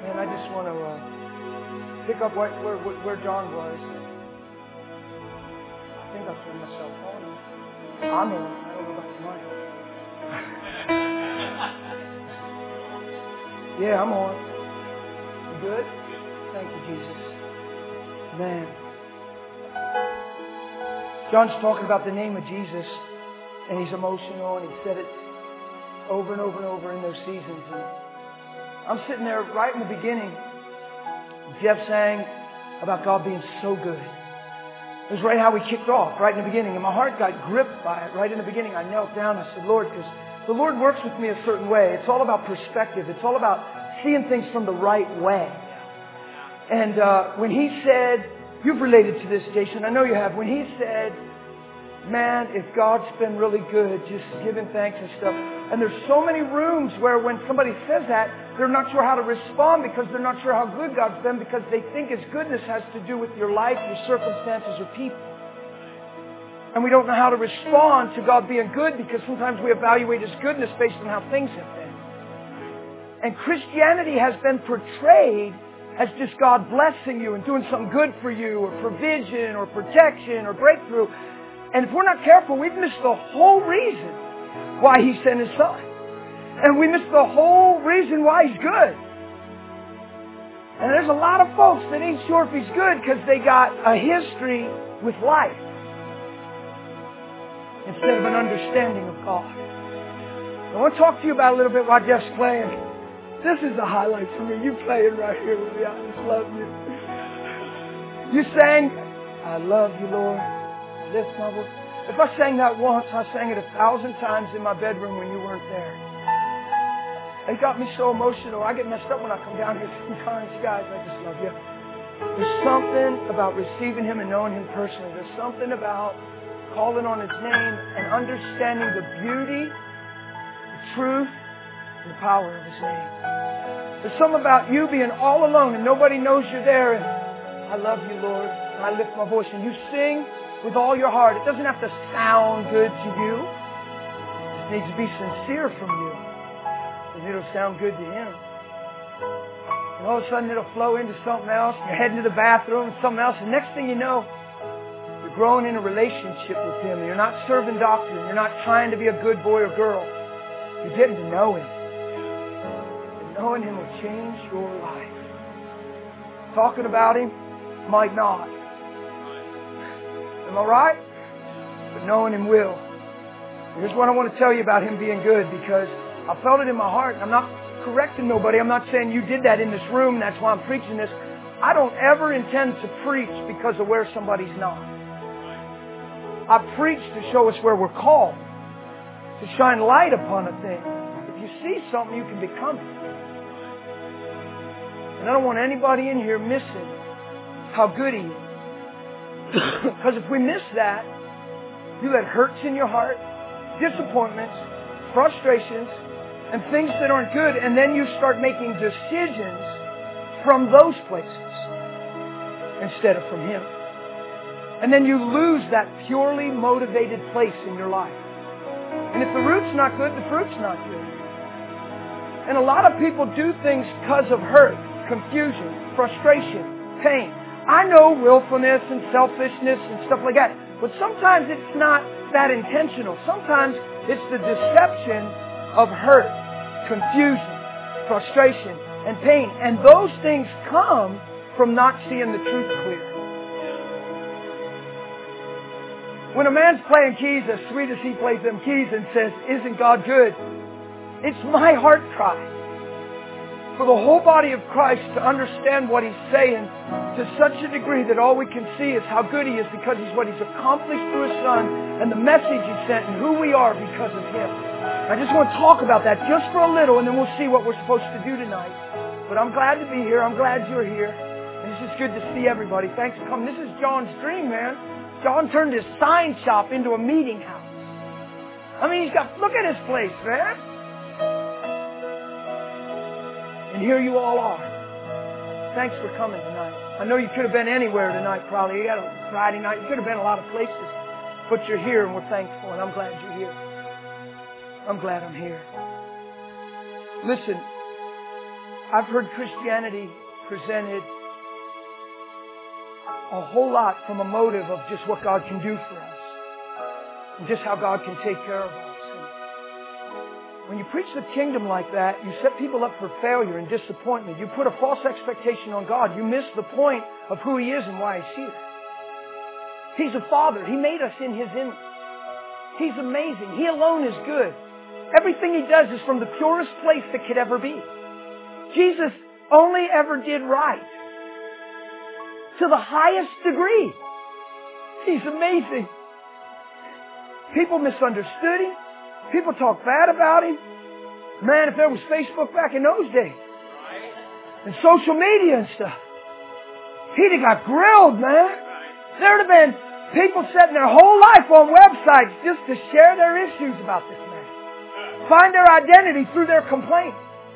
And I just want to pick up where John was. I think I turned myself on. I'm on. I don't know about the mic. Yeah, I'm on. You good? Thank you, Jesus. Man. John's talking about the name of Jesus, and he's emotional, and he said it over and over and over in those seasons. And I'm sitting there right in the beginning. Jeff sang about God being so good. It was right how we kicked off, right in the beginning. And my heart got gripped by it right in the beginning. I knelt down. I said, Lord, because the Lord works with me a certain way. It's all about perspective. It's all about seeing things from the right way. And when He said, you've related to this, Jason. I know you have. When He said, man, if God's been really good, just giving thanks and stuff. And there's so many rooms where when somebody says that, they're not sure how to respond because they're not sure how good God's been because they think His goodness has to do with your life, your circumstances, or people. And we don't know how to respond to God being good because sometimes we evaluate His goodness based on how things have been. And Christianity has been portrayed as just God blessing you and doing something good for you, or provision, or protection, or breakthrough. And if we're not careful, we've missed the whole reason why He sent His Son. And we missed the whole reason why He's good. And there's a lot of folks that ain't sure if He's good because they got a history with life instead of an understanding of God. I want to talk to you about a little bit while Jeff's playing. This is a highlight for me. You playing right here with me. I just love you. You sang, I love you, Lord. Lift my voice. If I sang that once, I sang it 1,000 times in my bedroom when you weren't there. It got me so emotional. I get messed up when I come down here sometimes. Guys, I just love you. There's something about receiving Him and knowing Him personally. There's something about calling on His name and understanding the beauty, the truth, and the power of His name. There's something about you being all alone and nobody knows you're there. And I love you, Lord. And I lift my voice and you sing with all your heart. It doesn't have to sound good to you. It needs to be sincere from you. And it'll sound good to Him. And all of a sudden it'll flow into something else. You're heading to the bathroom and something else. And next thing you know, you're growing in a relationship with Him. You're not serving doctrine. You're not trying to be a good boy or girl. You're getting to know Him. And knowing Him will change your life. Talking about Him might not. Am I right? But knowing Him will. Here's what I want to tell you about Him being good, because I felt it in my heart. I'm not correcting nobody. I'm not saying you did that in this room. That's why I'm preaching this. I don't ever intend to preach because of where somebody's not. I preach to show us where we're called, to shine light upon a thing. If you see something, you can become it. And I don't want anybody in here missing how good He is. Because if we miss that, you let hurts in your heart, disappointments, frustrations, and things that aren't good, and then you start making decisions from those places instead of from Him. And then you lose that purely motivated place in your life. And if the root's not good, the fruit's not good. And a lot of people do things because of hurt, confusion, frustration, pain. I know willfulness and selfishness and stuff like that. But sometimes it's not that intentional. Sometimes it's the deception of hurt, confusion, frustration, and pain. And those things come from not seeing the truth clear. When a man's playing keys as sweet as he plays them keys and says, isn't God good? It's my heart cry for the whole body of Christ to understand what He's saying to such a degree that all we can see is how good He is because He's what He's accomplished through His Son and the message He sent and who we are because of Him. I just want to talk about that just for a little and then we'll see what we're supposed to do tonight. But I'm glad to be here. I'm glad you're here. And it's just good to see everybody. Thanks for coming. This is John's dream, man. John turned his sign shop into a meeting house. I mean, look at his place, man. And here you all are. Thanks for coming tonight. I know you could have been anywhere tonight probably. You got a Friday night. You could have been a lot of places. But you're here and we're thankful. And I'm glad you're here. I'm glad I'm here. Listen, I've heard Christianity presented a whole lot from a motive of just what God can do for us and just how God can take care of us. And when you preach the kingdom like that, you set people up for failure and disappointment. You put a false expectation on God. You miss the point of who He is and why He's here. He's a Father. He made us in His image. He's amazing. He alone is good. Everything He does is from the purest place that could ever be. Jesus only ever did right to the highest degree. He's amazing. People misunderstood Him. People talk bad about Him. Man, if there was Facebook back in those days and social media and stuff, He'd have got grilled, man. There would have been people setting their whole life on websites just to share their issues about this man. Find their identity through their complaints.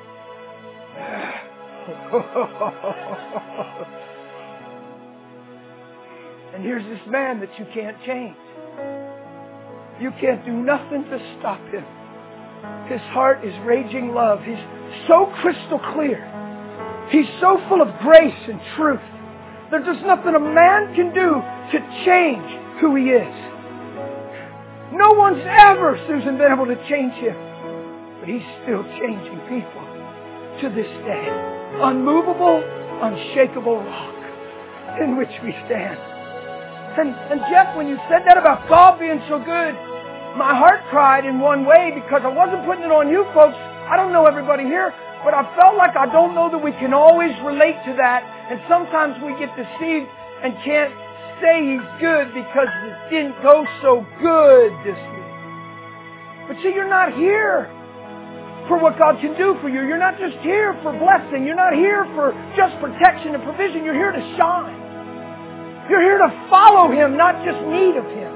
And here's this man that you can't change. You can't do nothing to stop him. His heart is raging love. He's so crystal clear. He's so full of grace and truth. There's just nothing a man can do to change who he is. No one's ever, Susan, been able to change him. But he's still changing people to this day. Unmovable, unshakable rock in which we stand. And Jeff, when you said that about God being so good, my heart cried in one way because I wasn't putting it on you folks. I don't know everybody here, but I felt like I don't know that we can always relate to that. And sometimes we get deceived and can't say He's good because it didn't go so good this week. But see, you're not here for what God can do for you. You're not just here for blessing. You're not here for just protection and provision. You're here to shine. You're here to follow Him, not just need of Him.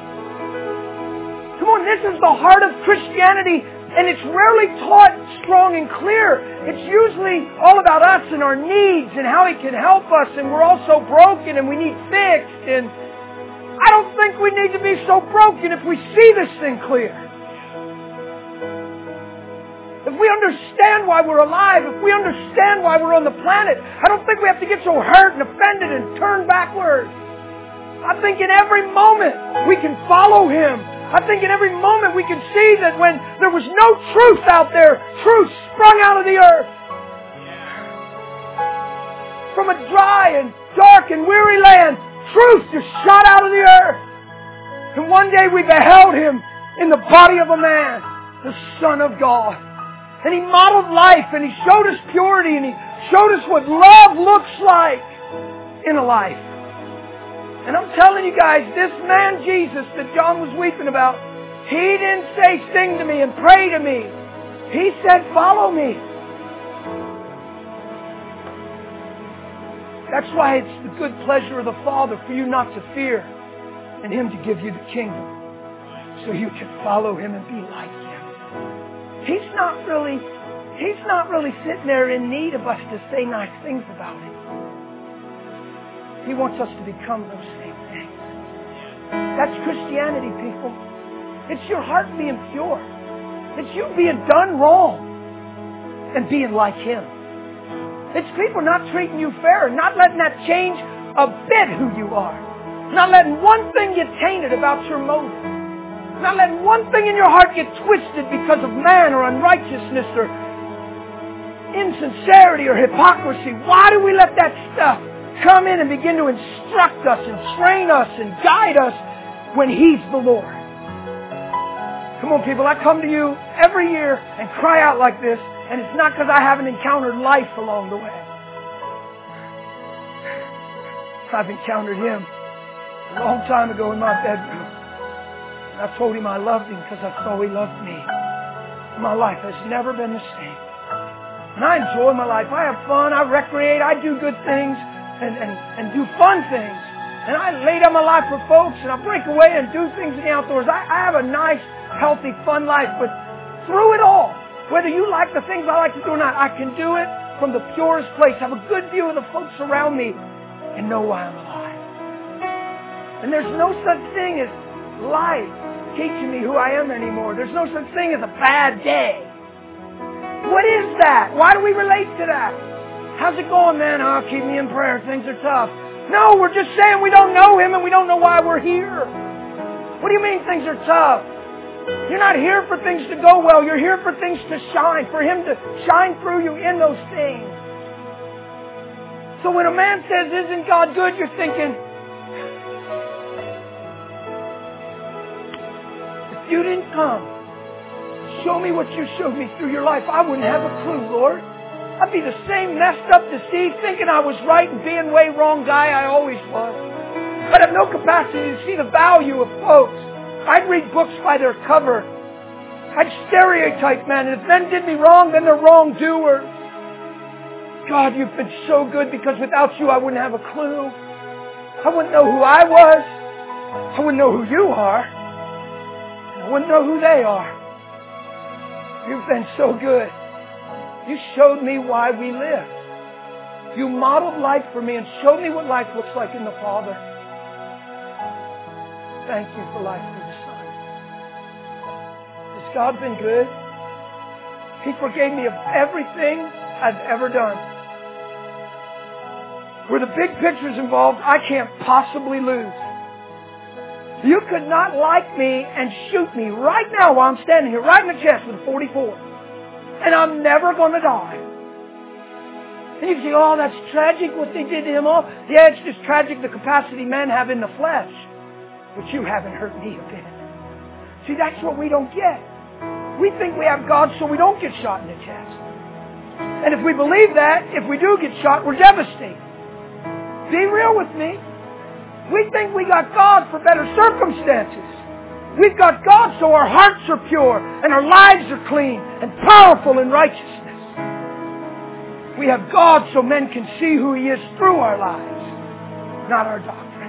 Come on, this is the heart of Christianity, and it's rarely taught strong and clear. It's usually all about us and our needs and how He can help us, and we're all so broken and we need fixed. And I don't think we need to be so broken if we see this thing clear. If we understand why we're alive, if we understand why we're on the planet, I don't think we have to get so hurt and offended and turn backwards. I think in every moment we can follow Him. I think in every moment we can see that when there was no truth out there, truth sprung out of the earth. From a dry and dark and weary land, truth just shot out of the earth. And one day we beheld Him in the body of a man, the Son of God. And He modeled life, and He showed us purity, and He showed us what love looks like in a life. And I'm telling you guys, this man Jesus that John was weeping about, He didn't say sing to me and pray to me. He said follow me. That's why it's the good pleasure of the Father for you not to fear and Him to give you the kingdom so you can follow Him and be like Him. He's not really sitting there in need of us to say nice things about Him. He wants us to become those same things. That's Christianity, people. It's your heart being pure. It's you being done wrong and being like Him. It's people not treating you fair, not letting that change a bit who you are. Not letting one thing get tainted about your motive. Not letting one thing in your heart get twisted because of man or unrighteousness or insincerity or hypocrisy. Why do we let that stuff come in and begin to instruct us and train us and guide us when He's the Lord? Come on, people, I come to you every year and cry out like this, and it's not because I haven't encountered life along the way. I've encountered Him a long time ago in my bedroom. I told Him I loved Him because I saw He loved me. My life has never been the same. And I enjoy my life. I have fun. I recreate. I do good things and do fun things. And I lay down my life for folks and I break away and do things in the outdoors. I have a nice, healthy, fun life. But through it all, whether you like the things I like to do or not, I can do it from the purest place. Have a good view of the folks around me and know why I'm alive. And there's no such thing as life teaching me who I am anymore. There's no such thing as a bad day. What is that? Why do we relate to that? How's it going, man? Oh, keep me in prayer. Things are tough. No, we're just saying we don't know Him and we don't know why we're here. What do you mean things are tough? You're not here for things to go well. You're here for things to shine, for Him to shine through you in those things. So when a man says, isn't God good, you're thinking, if you didn't come, show me what you showed me through your life, I wouldn't have a clue, Lord. I'd be the same messed up, deceived, thinking I was right and being way wrong guy I always was. I'd have no capacity to see the value of folks. I'd read books by their cover. I'd stereotype men, and if men did me wrong, then they're wrongdoers. God, you've been so good because without you I wouldn't have a clue. I wouldn't know who I was. I wouldn't know who you are. I wouldn't know who they are. You've been so good. You showed me why we live. You modeled life for me and showed me what life looks like in the Father. Thank you for life through the Son. Has God been good? He forgave me of everything I've ever done. Where the big picture's involved, I can't possibly lose. You could not like me and shoot me right now while I'm standing here, right in the chest with a .44. And I'm never going to die. And you say, oh, that's tragic what they did to him. Oh, yeah, it's just tragic the capacity men have in the flesh. But you haven't hurt me a bit. See, that's what we don't get. We think we have God so we don't get shot in the chest. And if we believe that, if we do get shot, we're devastated. Be real with me. We think we got God for better circumstances. We've got God so our hearts are pure and our lives are clean and powerful in righteousness. We have God so men can see who He is through our lives, not our doctrine.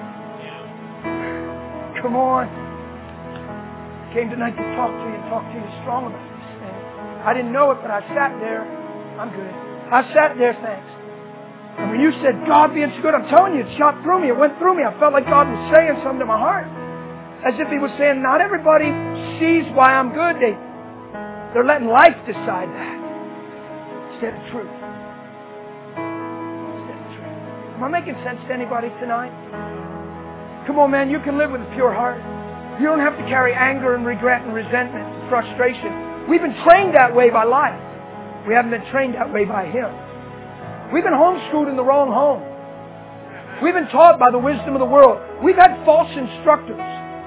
Come on. I came tonight to talk to you and talk to you strong about this thing. I didn't know it, but I sat there. I'm good. I sat there, thanks. And when you said, God being so good, I'm telling you, it shot through me. It went through me. I felt like God was saying something to my heart. As if He was saying, not everybody sees why I'm good. They're letting life decide that. Instead of truth. Instead of truth. Am I making sense to anybody tonight? Come on, man. You can live with a pure heart. You don't have to carry anger and regret and resentment and frustration. We've been trained that way by life. We haven't been trained that way by Him. We've been homeschooled in the wrong home. We've been taught by the wisdom of the world. We've had false instructors.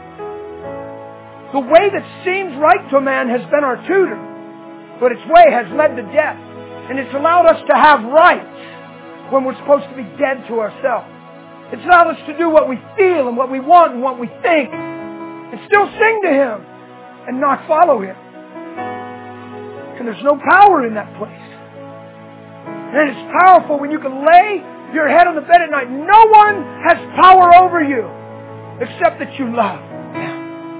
The way that seems right to a man has been our tutor, but its way has led to death. And it's allowed us to have rights when we're supposed to be dead to ourselves. It's allowed us to do what we feel and what we want and what we think and still sing to Him and not follow Him. And there's no power in that place. And it's powerful when you can lay your head on the bed at night. No one has power over you except that you love Him.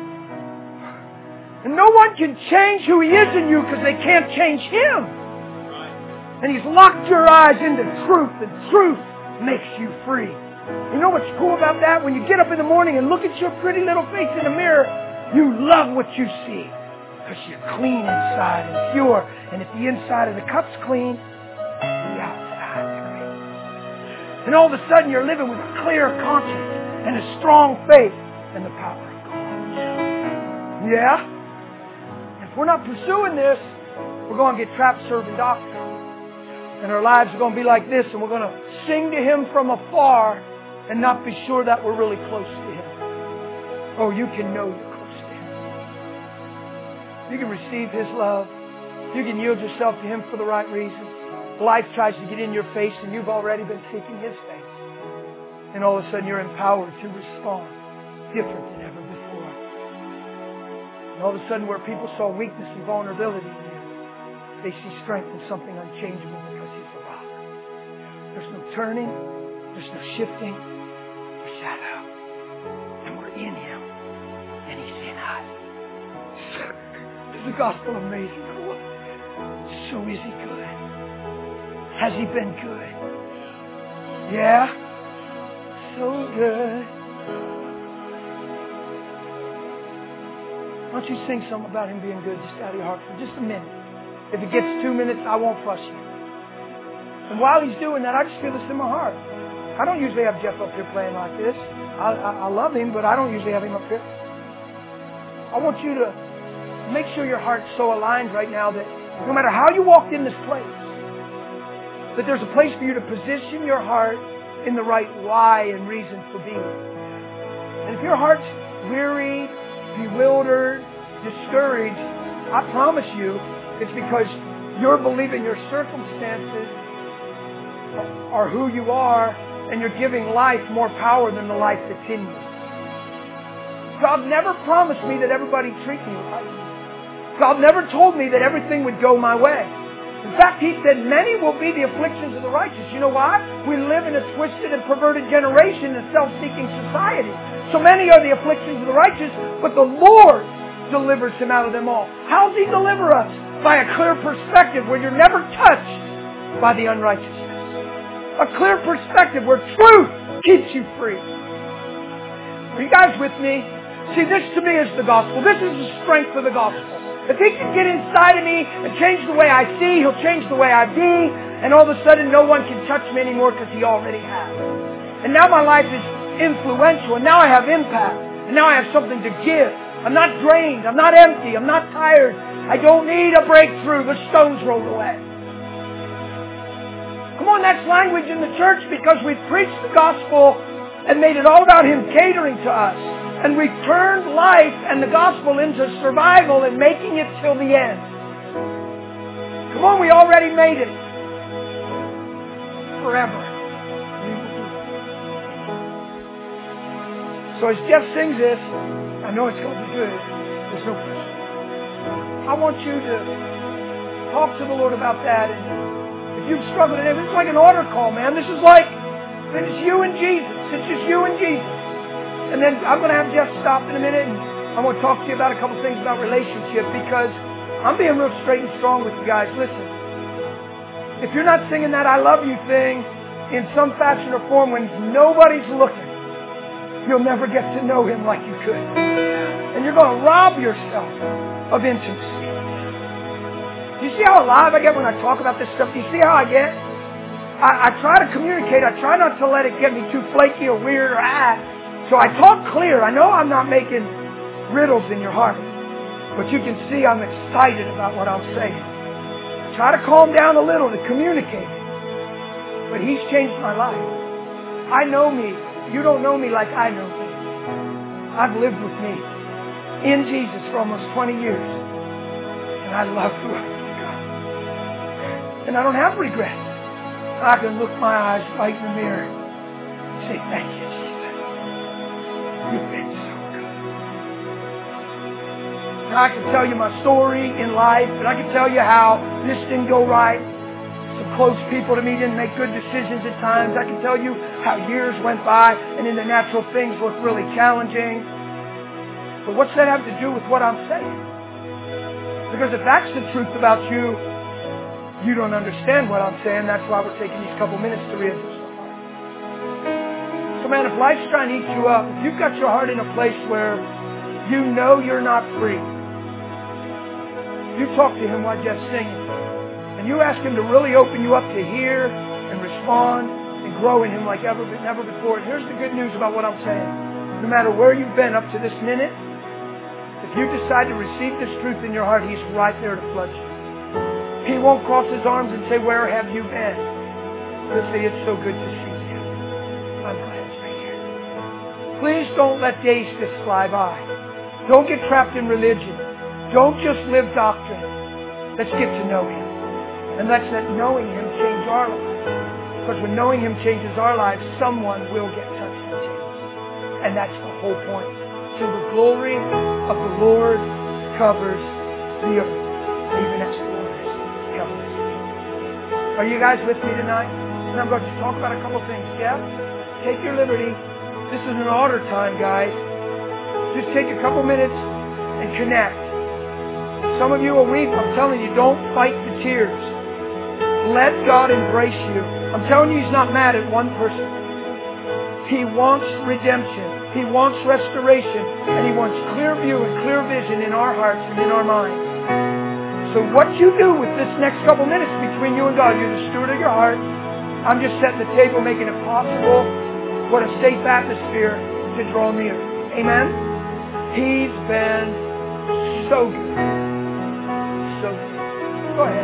And no one can change who He is in you because they can't change Him. And He's locked your eyes into truth, and truth makes you free. You know what's cool about that? When you get up in the morning and look at your pretty little face in the mirror, you love what you see because you're clean inside and pure. And if the inside of the cup's clean, the outside's clean. And all of a sudden you're living with a clear conscience and a strong faith in the power of God. Yeah? If we're not pursuing this, we're going to get trapped serving doctrine. And our lives are going to be like this, and we're going to sing to Him from afar and not be sure that we're really close to Him. Oh, you can know you're close to Him. You can receive His love. You can yield yourself to Him for the right reason. Life tries to get in your face, and you've already been seeking His face. And all of a sudden you're empowered to respond different than ever before. And all of a sudden where people saw weakness and vulnerability in you, they see strength in something unchangeable because He's the rock. There's no turning. There's no shifting. Or shadow. And we're in Him. And He's in us. Is the gospel amazing? So is He good? Has He been good? Yeah? So good. Why don't you sing something about Him being good just out of your heart for just a minute? If it gets 2 minutes, I won't fuss you. And while he's doing that, I just feel this in my heart. I don't usually have Jeff up here playing like this. I love him, but I don't usually have him up here. I want you to make sure your heart's so aligned right now that no matter how you walked in this place, that there's a place for you to position your heart in the right why and reason for being. And if your heart's weary, bewildered, discouraged, I promise you it's because you're believing your circumstances are who you are and you're giving life more power than the life that's in you. God never promised me that everybody treat me right. God never told me that everything would go my way. In fact, He said, many will be the afflictions of the righteous. You know why? We live in a twisted and perverted generation, a self-seeking society. So many are the afflictions of the righteous, but the Lord delivers him out of them all. How does He deliver us? By a clear perspective where you're never touched by the unrighteousness. A clear perspective where truth keeps you free. Are you guys with me? See, this to me is the gospel. This is the strength of the gospel. If He can get inside of me and change the way I see, He'll change the way I be, and all of a sudden no one can touch me anymore because He already has. And now my life is influential, and now I have impact, and now I have something to give. I'm not drained. I'm not empty. I'm not tired. I don't need a breakthrough. The stones rolled away. Come on, that's language in the church because we've preached the gospel and made it all about Him catering to us. And we've turned life and the gospel into survival and making it till the end. Come on, we already made it. Forever. So as Jeff sings this, I know it's going to be good. There's no question. I want you to talk to the Lord about that. And if you've struggled in it, it's like an altar call, man. This is like, it's you and Jesus. It's just you and Jesus. And then I'm going to have Jeff stop in a minute and I'm going to talk to you about a couple things about relationship because I'm being real straight and strong with you guys. Listen, if you're not singing that I love you thing in some fashion or form when nobody's looking, you'll never get to know Him like you could. And you're going to rob yourself of intimacy. Do you see how alive I get when I talk about this stuff? Do you see how I get? I try to communicate. I try not to let it get me too flaky or weird or So I talk clear. I know I'm not making riddles in your heart. But you can see I'm excited about what I'm saying. Try to calm down a little to communicate. But He's changed my life. I know me. You don't know me like I know me. I've lived with me in Jesus for almost 20 years. And I love who I am. And I don't have regrets. I can look my eyes right in the mirror and say, thank you, Jesus. You've been so good. And I can tell you my story in life, and I can tell you how this didn't go right. Some close people to me didn't make good decisions at times. I can tell you how years went by, and in the natural things looked really challenging. But what's that have to do with what I'm saying? Because if that's the truth about you, you don't understand what I'm saying. That's why we're taking these couple minutes to read this. So man, if life's trying to eat you up, if you've got your heart in a place where you know you're not free, you talk to Him while Jeff's singing. And you ask Him to really open you up to hear and respond and grow in Him like never before. And here's the good news about what I'm saying. No matter where you've been up to this minute, if you decide to receive this truth in your heart, He's right there to flood you. He won't cross His arms and say, where have you been? He'll say, it's so good to see you. I'm glad you're here. Please don't let days just fly by. Don't get trapped in religion. Don't just live doctrine. Let's get to know Him. And let's let knowing Him change our lives. Because when knowing Him changes our lives, someone will get touched and changed. And that's the whole point. So the glory of the Lord covers the earth. Even as the Lord covers. Are you guys with me tonight? And I'm going to talk about a couple things. Yeah? Take your liberty. This is an altar time, guys. Just take a couple minutes and connect. Some of you will weep. I'm telling you, don't fight the tears. Let God embrace you. I'm telling you, He's not mad at one person. He wants redemption. He wants restoration. And He wants clear view and clear vision in our hearts and in our minds. So what you do with this next couple minutes between you and God, you're the steward of your heart. I'm just setting the table, making it possible. What a safe atmosphere to draw near. Amen? He's been so good. So good. Go ahead.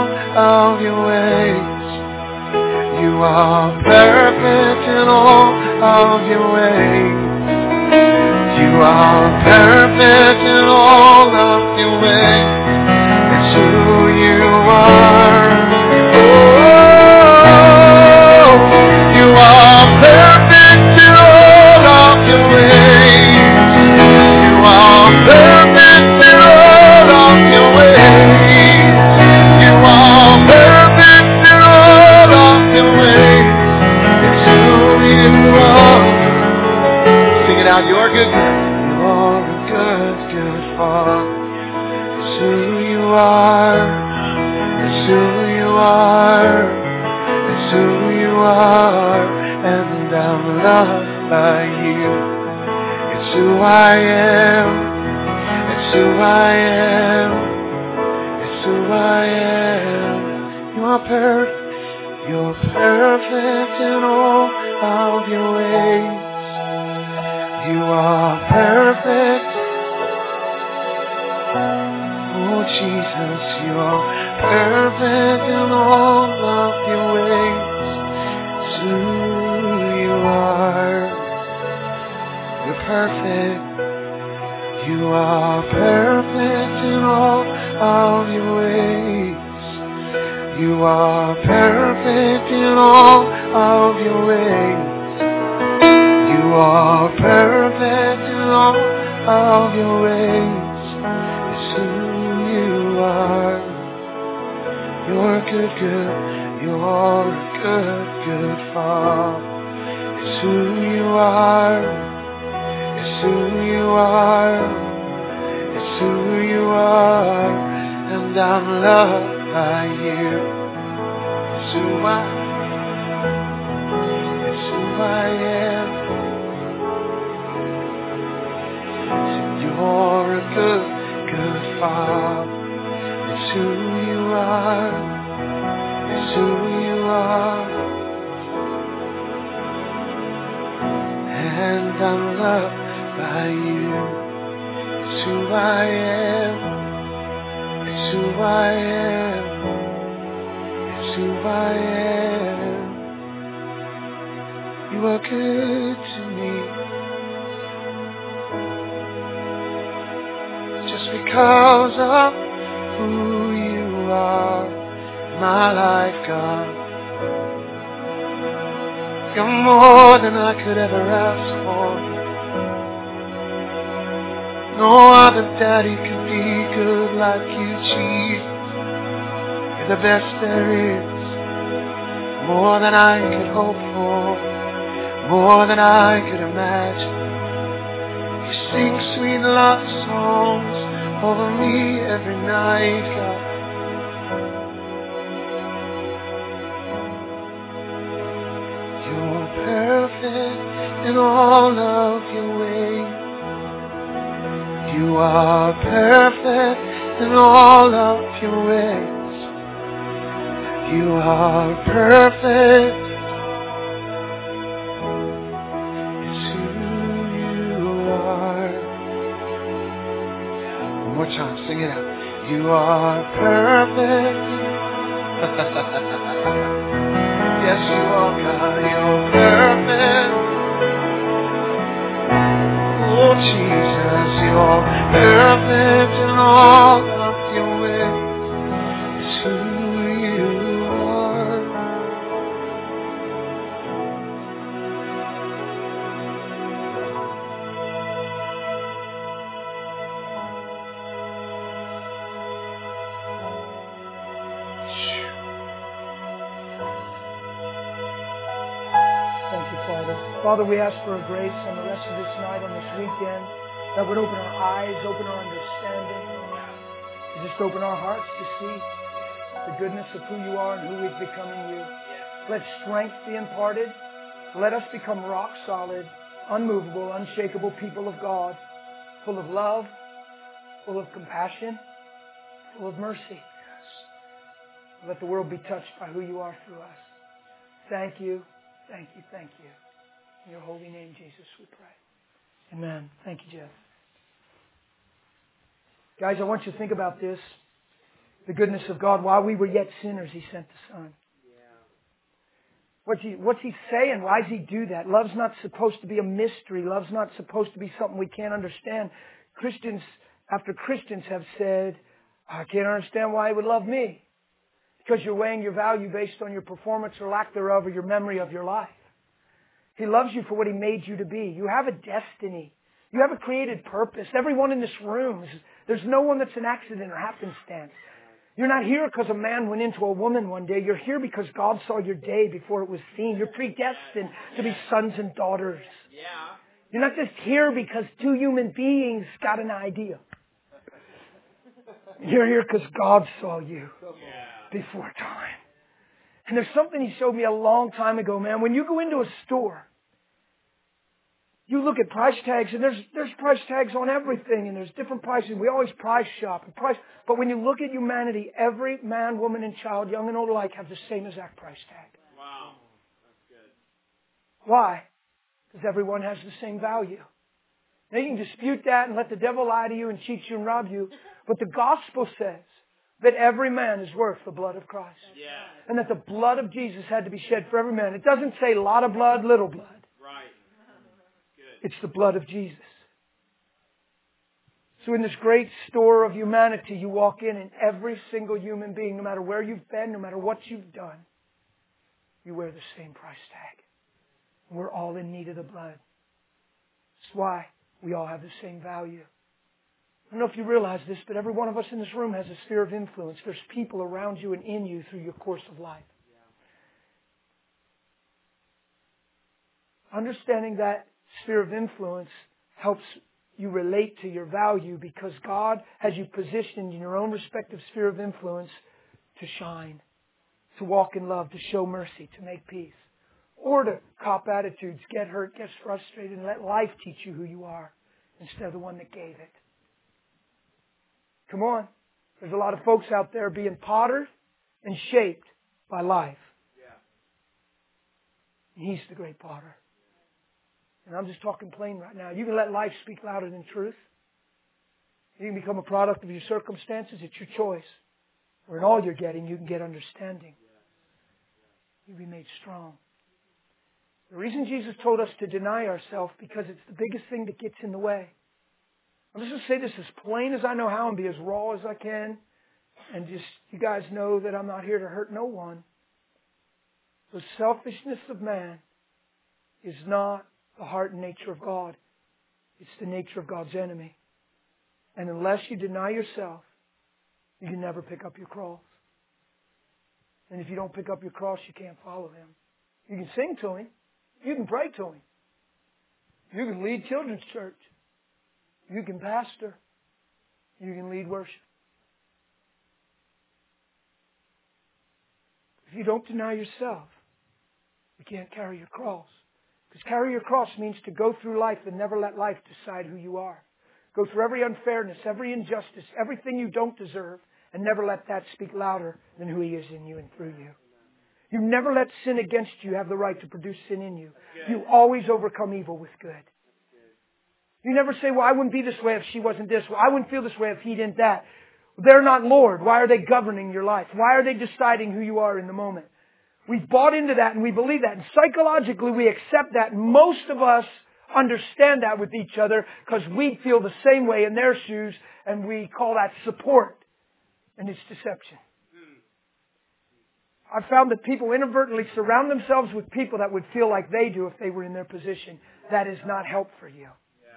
You are perfect in all of your ways. You are perfect in all of your ways. It's who you are. Oh, you are perfect in all of your ways. You are perfect in all of your ways. You are perfect in all of your ways. It's who you are. Sing it out. You're good. You're a good, good Father. It's who you are. It's who you are. It's who you are. And I'm loved by you. It's who I am. It's who I am. It's who I am. You are perfect. You're perfect in all of your ways. You are perfect. Oh Jesus, you are perfect in all of your ways. It's who you are. You're perfect. You are perfect in all of your ways. You are perfect in all of your ways. You are perfect in all of your ways. It's who you are. You're good, good. You're a good, good Father. It's who you are. It's who you are. It's who you are. And I'm loved by you. It's who I am. It's who I am. You're a good, good Father. It's who you are. It's who you are. And I'm loved by you. It's who I am. It's who I am. It's who I am. You are good to me. Just because of who you are, my life, God. You're more than I could ever ask for. No other daddy could be good like you, Jesus. You're the best there is. More than I could hope for. More than I could imagine. You sing sweet love songs over me every night, God. You're perfect in all of your ways. You are perfect in all of your ways. You are perfect. It's who you are. One more time, sing it out. You are perfect. Yes, you are, God. You're perfect. Oh, Jesus, you're perfect in all of your ways. It's who you are. Thank you, Father. Father, we ask for a grace on the rest of this night, on this weekend, that would open our eyes, open our understanding, and just open our hearts to see the goodness of who you are and who we've become in you. Let strength be imparted. Let us become rock solid, unmovable, unshakable people of God, full of love, full of compassion, full of mercy. Let the world be touched by who you are through us. Thank you, thank you, thank you. In your holy name, Jesus, we pray. Amen. Thank you, Jeff. Guys, I want you to think about this. The goodness of God. While we were yet sinners, He sent the Son. What's he saying? Why does he do that? Love's not supposed to be a mystery. Love's not supposed to be something we can't understand. Christians, after Christians have said, I can't understand why he would love me. Because you're weighing your value based on your performance or lack thereof or your memory of your life. He loves you for what He made you to be. You have a destiny. You have a created purpose. Everyone in this room, there's no one that's an accident or happenstance. You're not here because a man went into a woman one day. You're here because God saw your day before it was seen. You're predestined to be sons and daughters. You're not just here because two human beings got an idea. You're here because God saw you before time. And there's something He showed me a long time ago, man. When you go into a store, you look at price tags, and there's price tags on everything, and there's different prices. We always price shop. But when you look at humanity, every man, woman, and child, young and old alike, have the same exact price tag. Wow. That's good. Why? Because everyone has the same value. Now you can dispute that and let the devil lie to you and cheat you and rob you, but the gospel says that every man is worth the blood of Christ. Yeah. And that the blood of Jesus had to be shed for every man. It doesn't say a lot of blood, little blood. Right. It's the blood of Jesus. So in this great store of humanity, you walk in and every single human being, no matter where you've been, no matter what you've done, you wear the same price tag. We're all in need of the blood. That's why we all have the same value. I don't know if you realize this, but every one of us in this room has a sphere of influence. There's people around you and in you through your course of life. Understanding that sphere of influence helps you relate to your value because God has you positioned in your own respective sphere of influence to shine, to walk in love, to show mercy, to make peace, or to cop attitudes, get hurt, get frustrated, and let life teach you who you are instead of the one that gave it. Come on. There's a lot of folks out there being pottered and shaped by life. And He's the great potter. And I'm just talking plain right now. You can let life speak louder than truth. You can become a product of your circumstances. It's your choice. Or in all you're getting, you can get understanding. You'll be made strong. The reason Jesus told us to deny ourselves, because it's the biggest thing that gets in the way. I'm just going to say this as plain as I know how and be as raw as I can. And just, you guys know that I'm not here to hurt no one. The selfishness of man is not the heart and nature of God. It's the nature of God's enemy. And unless you deny yourself, you can never pick up your cross. And if you don't pick up your cross, you can't follow Him. You can sing to Him. You can pray to Him. You can lead children's church. You can pastor. You can lead worship. If you don't deny yourself, you can't carry your cross. Because carry your cross means to go through life and never let life decide who you are. Go through every unfairness, every injustice, everything you don't deserve, and never let that speak louder than who He is in you and through you. You never let sin against you have the right to produce sin in you. You always overcome evil with good. You never say, well, I wouldn't be this way if she wasn't this. Well, I wouldn't feel this way if he didn't that. They're not Lord. Why are they governing your life? Why are they deciding who you are in the moment? We've bought into that and we believe that. And psychologically we accept that. Most of us understand that with each other because we feel the same way in their shoes, and we call that support. And it's deception. I've found that people inadvertently surround themselves with people that would feel like they do if they were in their position. That is not help for you.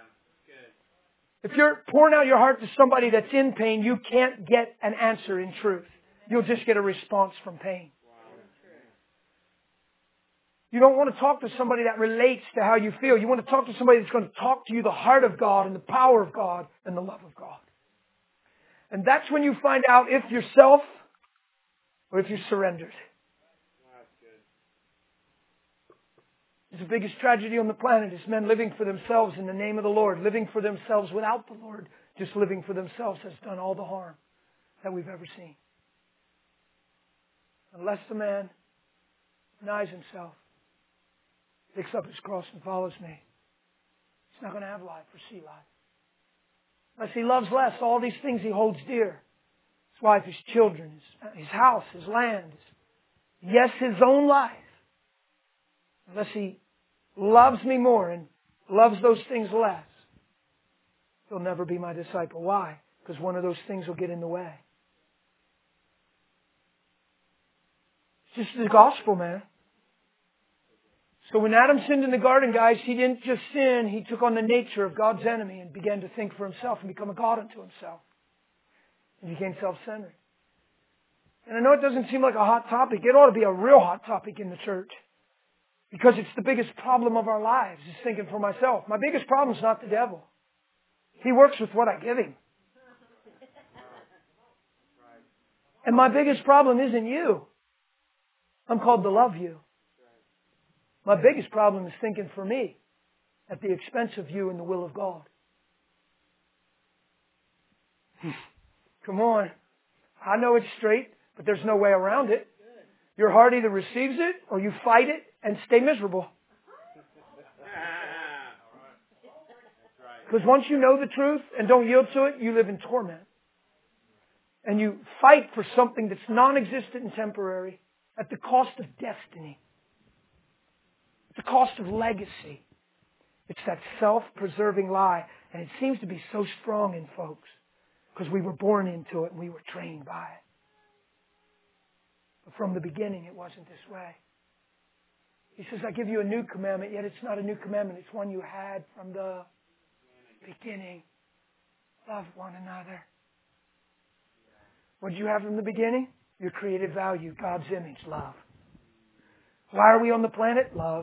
If you're pouring out your heart to somebody that's in pain, you can't get an answer in truth. You'll just get a response from pain. You don't want to talk to somebody that relates to how you feel. You want to talk to somebody that's going to talk to you the heart of God and the power of God and the love of God. And that's when you find out if you're self or if you're surrendered. It's the biggest tragedy on the planet is men living for themselves in the name of the Lord. Living for themselves without the Lord. Just living for themselves has done all the harm that we've ever seen. Unless the man denies himself, picks up his cross and follows me, he's not going to have life or see life. Unless he loves less, all these things he holds dear. His wife, his children, his house, his land. Yes, his own life. unless he loves me more and loves those things less, he'll never be my disciple. Why? Because one of those things will get in the way. It's just the gospel, man. So when Adam sinned in the garden, guys, he didn't just sin. He took on the nature of God's enemy and began to think for himself and become a God unto himself. He became self-centered. And I know it doesn't seem like a hot topic. It ought to be a real hot topic in the church. Because it's the biggest problem of our lives, is thinking for myself. My biggest problem is not the devil. He works with what I give him. And my biggest problem isn't you. I'm called to love you. My biggest problem is thinking for me at the expense of you and the will of God. Come on. I know it's straight, but there's no way around it. Your heart either receives it or you fight it and stay miserable. Because once you know the truth and don't yield to it, you live in torment. And you fight for something that's non-existent and temporary at the cost of destiny. At the cost of legacy. It's that self-preserving lie. And it seems to be so strong in folks. Because we were born into it and we were trained by it. But from the beginning, it wasn't this way. He says, I give you a new commandment, yet it's not a new commandment. It's one you had from the beginning. Love one another. What did you have from the beginning? Your created value, God's image, love. Why are we on the planet? Love.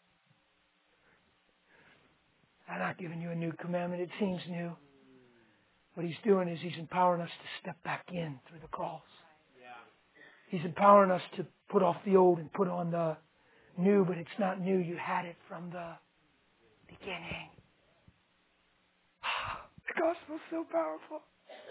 I'm not giving you a new commandment. It seems new. What He's doing is He's empowering us to step back in through the cross. He's empowering us to put off the old and put on the new, but it's not new. You had it from the beginning. The gospel's so powerful.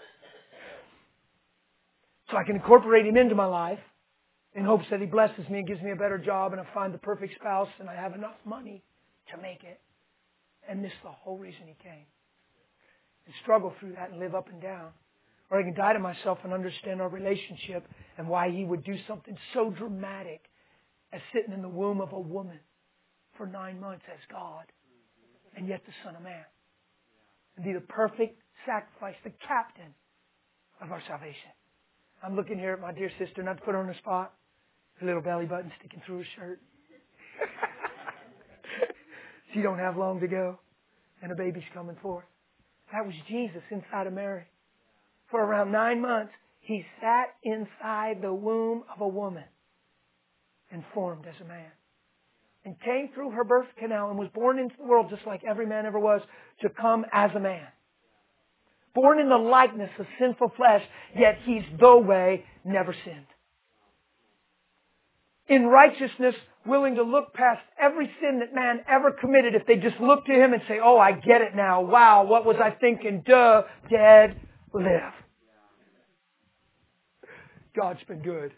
So I can incorporate Him into my life in hopes that He blesses me and gives me a better job and I find the perfect spouse and I have enough money to make it and miss the whole reason He came. And struggle through that and live up and down. Or I can die to myself and understand our relationship and why He would do something so dramatic as sitting in the womb of a woman for 9 months as God and yet the Son of Man. And be the perfect sacrifice, the captain of our salvation. I'm looking here at my dear sister, not to put her on the spot. Her little belly button sticking through her shirt. She don't have long to go. And a baby's coming forth. That was Jesus inside of Mary. For around 9 months, He sat inside the womb of a woman and formed as a man. And came through her birth canal and was born into the world just like every man ever was to come as a man. Born in the likeness of sinful flesh, yet He's the way, never sinned. In righteousness, willing to look past every sin that man ever committed if they just look to Him and say, oh, I get it now. Wow, what was I thinking? Duh, dead, live. God's been good.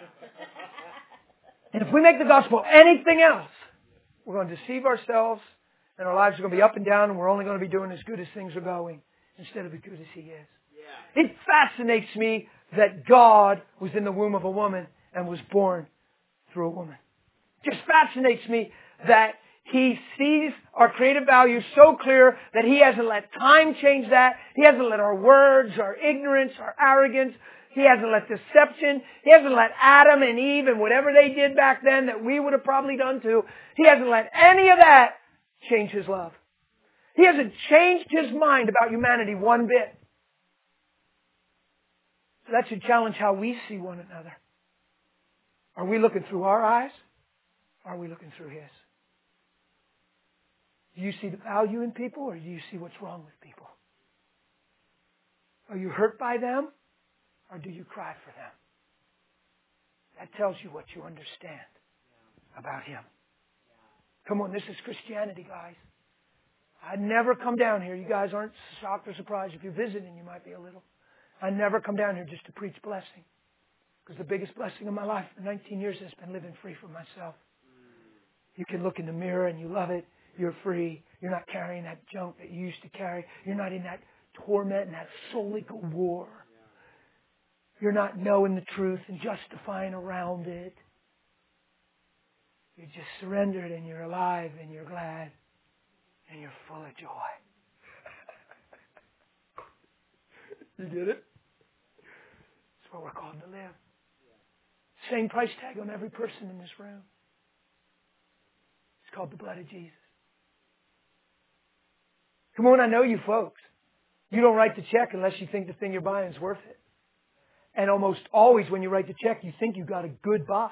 And if we make the gospel anything else, we're going to deceive ourselves and our lives are going to be up and down and we're only going to be doing as good as things are going instead of as good as He is. It fascinates me that God was in the womb of a woman and was born through a woman. It just fascinates me that He sees our creative value so clear that He hasn't let time change that. He hasn't let our words, our ignorance, our arrogance. He hasn't let deception. He hasn't let Adam and Eve and whatever they did back then that we would have probably done too. He hasn't let any of that change His love. He hasn't changed His mind about humanity one bit. So that should challenge how we see one another. Are we looking through our eyes? Or are we looking through His? Do you see the value in people or do you see what's wrong with people? Are you hurt by them or do you cry for them? That tells you what you understand about Him. Come on, this is Christianity, guys. I'd never come down here. You guys aren't shocked or surprised. If you're visiting, you might be a little. I never come down here just to preach blessing. Because the biggest blessing of my life for 19 years has been living free from myself. You can look in the mirror and you love it. You're free. You're not carrying that junk that you used to carry. You're not in that torment and that soulical war. You're not knowing the truth and justifying around it. You just surrendered and you're alive and you're glad and you're full of joy. You get it? That's what we're called to live. Same price tag on every person in this room. It's called the blood of Jesus. Come on, I know you folks. You don't write the check unless you think the thing you're buying is worth it. And almost always when you write the check, you think you got a good buy.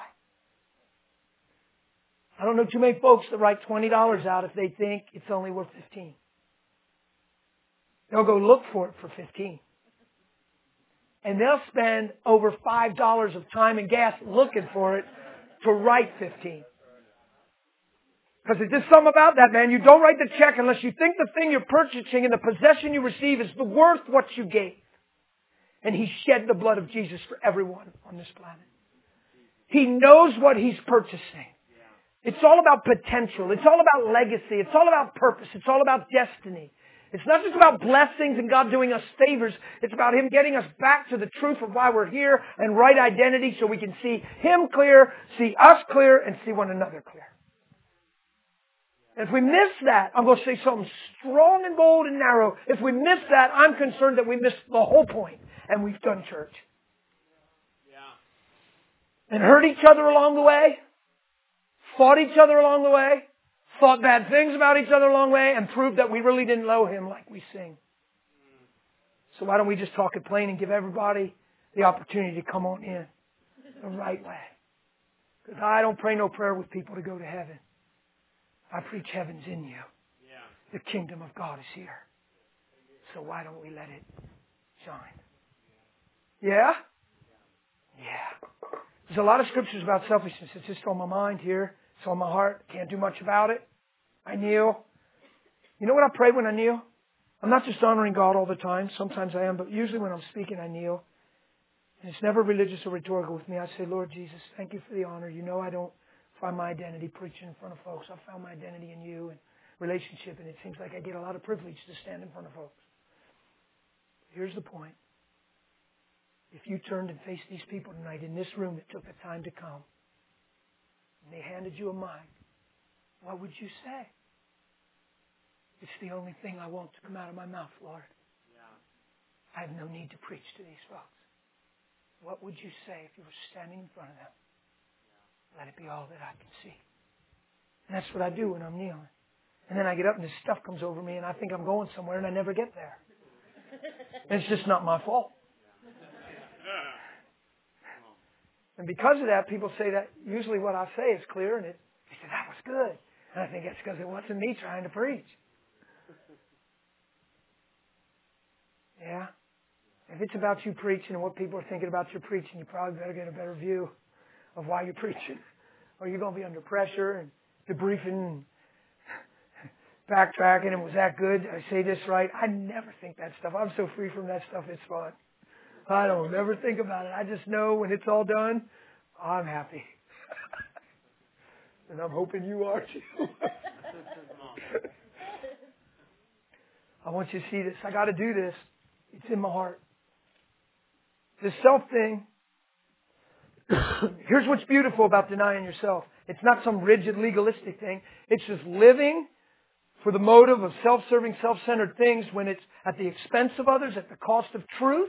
I don't know too many folks that write $20 out if they think it's only worth $15. They'll go look for it for $15. And they'll spend over $5 of time and gas looking for it to write $15. Because there's just something about that, man. You don't write the check unless you think the thing you're purchasing and the possession you receive is worth what you gave. And He shed the blood of Jesus for everyone on this planet. He knows what He's purchasing. It's all about potential. It's all about legacy. It's all about purpose. It's all about destiny. It's not just about blessings and God doing us favors. It's about Him getting us back to the truth of why we're here and right identity so we can see Him clear, see us clear, and see one another clear. And if we miss that, I'm going to say something strong and bold and narrow. If we miss that, I'm concerned that we missed the whole point and we've done church. And hurt each other along the way, fought each other along the way, thought bad things about each other along the way, and proved that we really didn't know Him like we sing. So why don't we just talk it plain and give everybody the opportunity to come on in the right way? Because I don't pray no prayer with people to go to heaven. I preach heaven's in you. The kingdom of God is here. So why don't we let it shine? Yeah? Yeah. There's a lot of scriptures about selfishness. It's just on my mind here. It's on my heart. Can't do much about it. I kneel. You know what I pray when I kneel? I'm not just honoring God all the time. Sometimes I am, but usually when I'm speaking, I kneel. And it's never religious or rhetorical with me. I say, Lord Jesus, thank you for the honor. You know I don't find my identity preaching in front of folks. I've found my identity in you and relationship, and it seems like I get a lot of privilege to stand in front of folks. Here's the point. If you turned and faced these people tonight in this room that took the time to come, and they handed you a mic, what would you say? It's the only thing I want to come out of my mouth, Lord. I have no need to preach to these folks. What would you say if you were standing in front of them? Let it be all that I can see. And that's what I do when I'm kneeling. And then I get up and this stuff comes over me and I think I'm going somewhere and I never get there. And it's just not my fault. And because of that, people say that usually what I say is clear and they say, that was good. And I think that's because it wasn't me trying to preach. Yeah? If it's about you preaching and what people are thinking about your preaching, you probably better get a better view of why you're preaching. Or you're going to be under pressure and debriefing and backtracking and was that good? Did I say this right? I never think that stuff. I'm so free from that stuff, it's fun. I don't never think about it. I just know when it's all done, I'm happy. And I'm hoping you are too. I want you to see this. I got to do this. It's in my heart. This self thing. Here's what's beautiful about denying yourself. It's not some rigid legalistic thing. It's just living for the motive of self-serving, self-centered things when it's at the expense of others, at the cost of truth.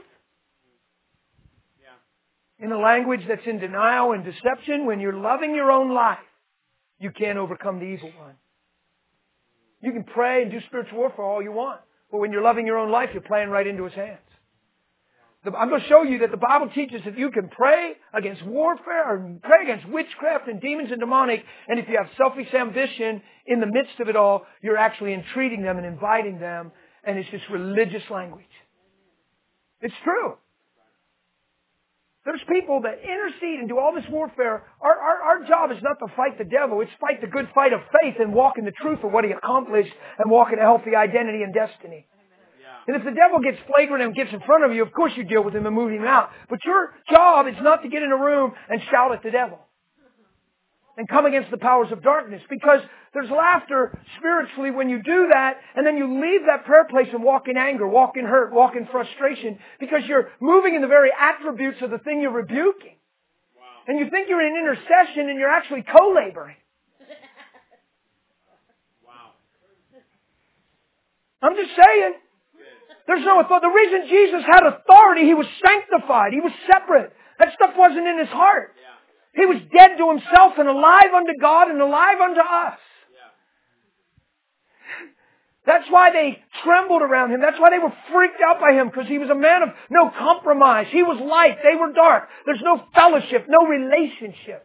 In a language that's in denial and deception, when you're loving your own life, you can't overcome the evil one. You can pray and do spiritual warfare all you want. But when you're loving your own life, you're playing right into His hands. I'm going to show you that the Bible teaches that you can pray against warfare or pray against witchcraft and demons and demonic. And if you have selfish ambition in the midst of it all, you're actually entreating them and inviting them. And it's just religious language. It's true. There's people that intercede and do all this warfare. Our job is not to fight the devil. It's fight the good fight of faith and walk in the truth of what He accomplished and walk in a healthy identity and destiny. And if the devil gets flagrant and gets in front of you, of course you deal with him and move him out. But your job is not to get in a room and shout at the devil and come against the powers of darkness, because there's laughter spiritually when you do that, and then you leave that prayer place and walk in anger, walk in hurt, walk in frustration, because you're moving in the very attributes of the thing you're rebuking. And you think you're in intercession and you're actually co-laboring. I'm just saying. There's no authority. The reason Jesus had authority, He was sanctified. He was separate. That stuff wasn't in His heart. He was dead to himself and alive unto God and alive unto us. That's why they trembled around Him. That's why they were freaked out by Him, because He was a man of no compromise. He was light. They were dark. There's no fellowship, no relationship.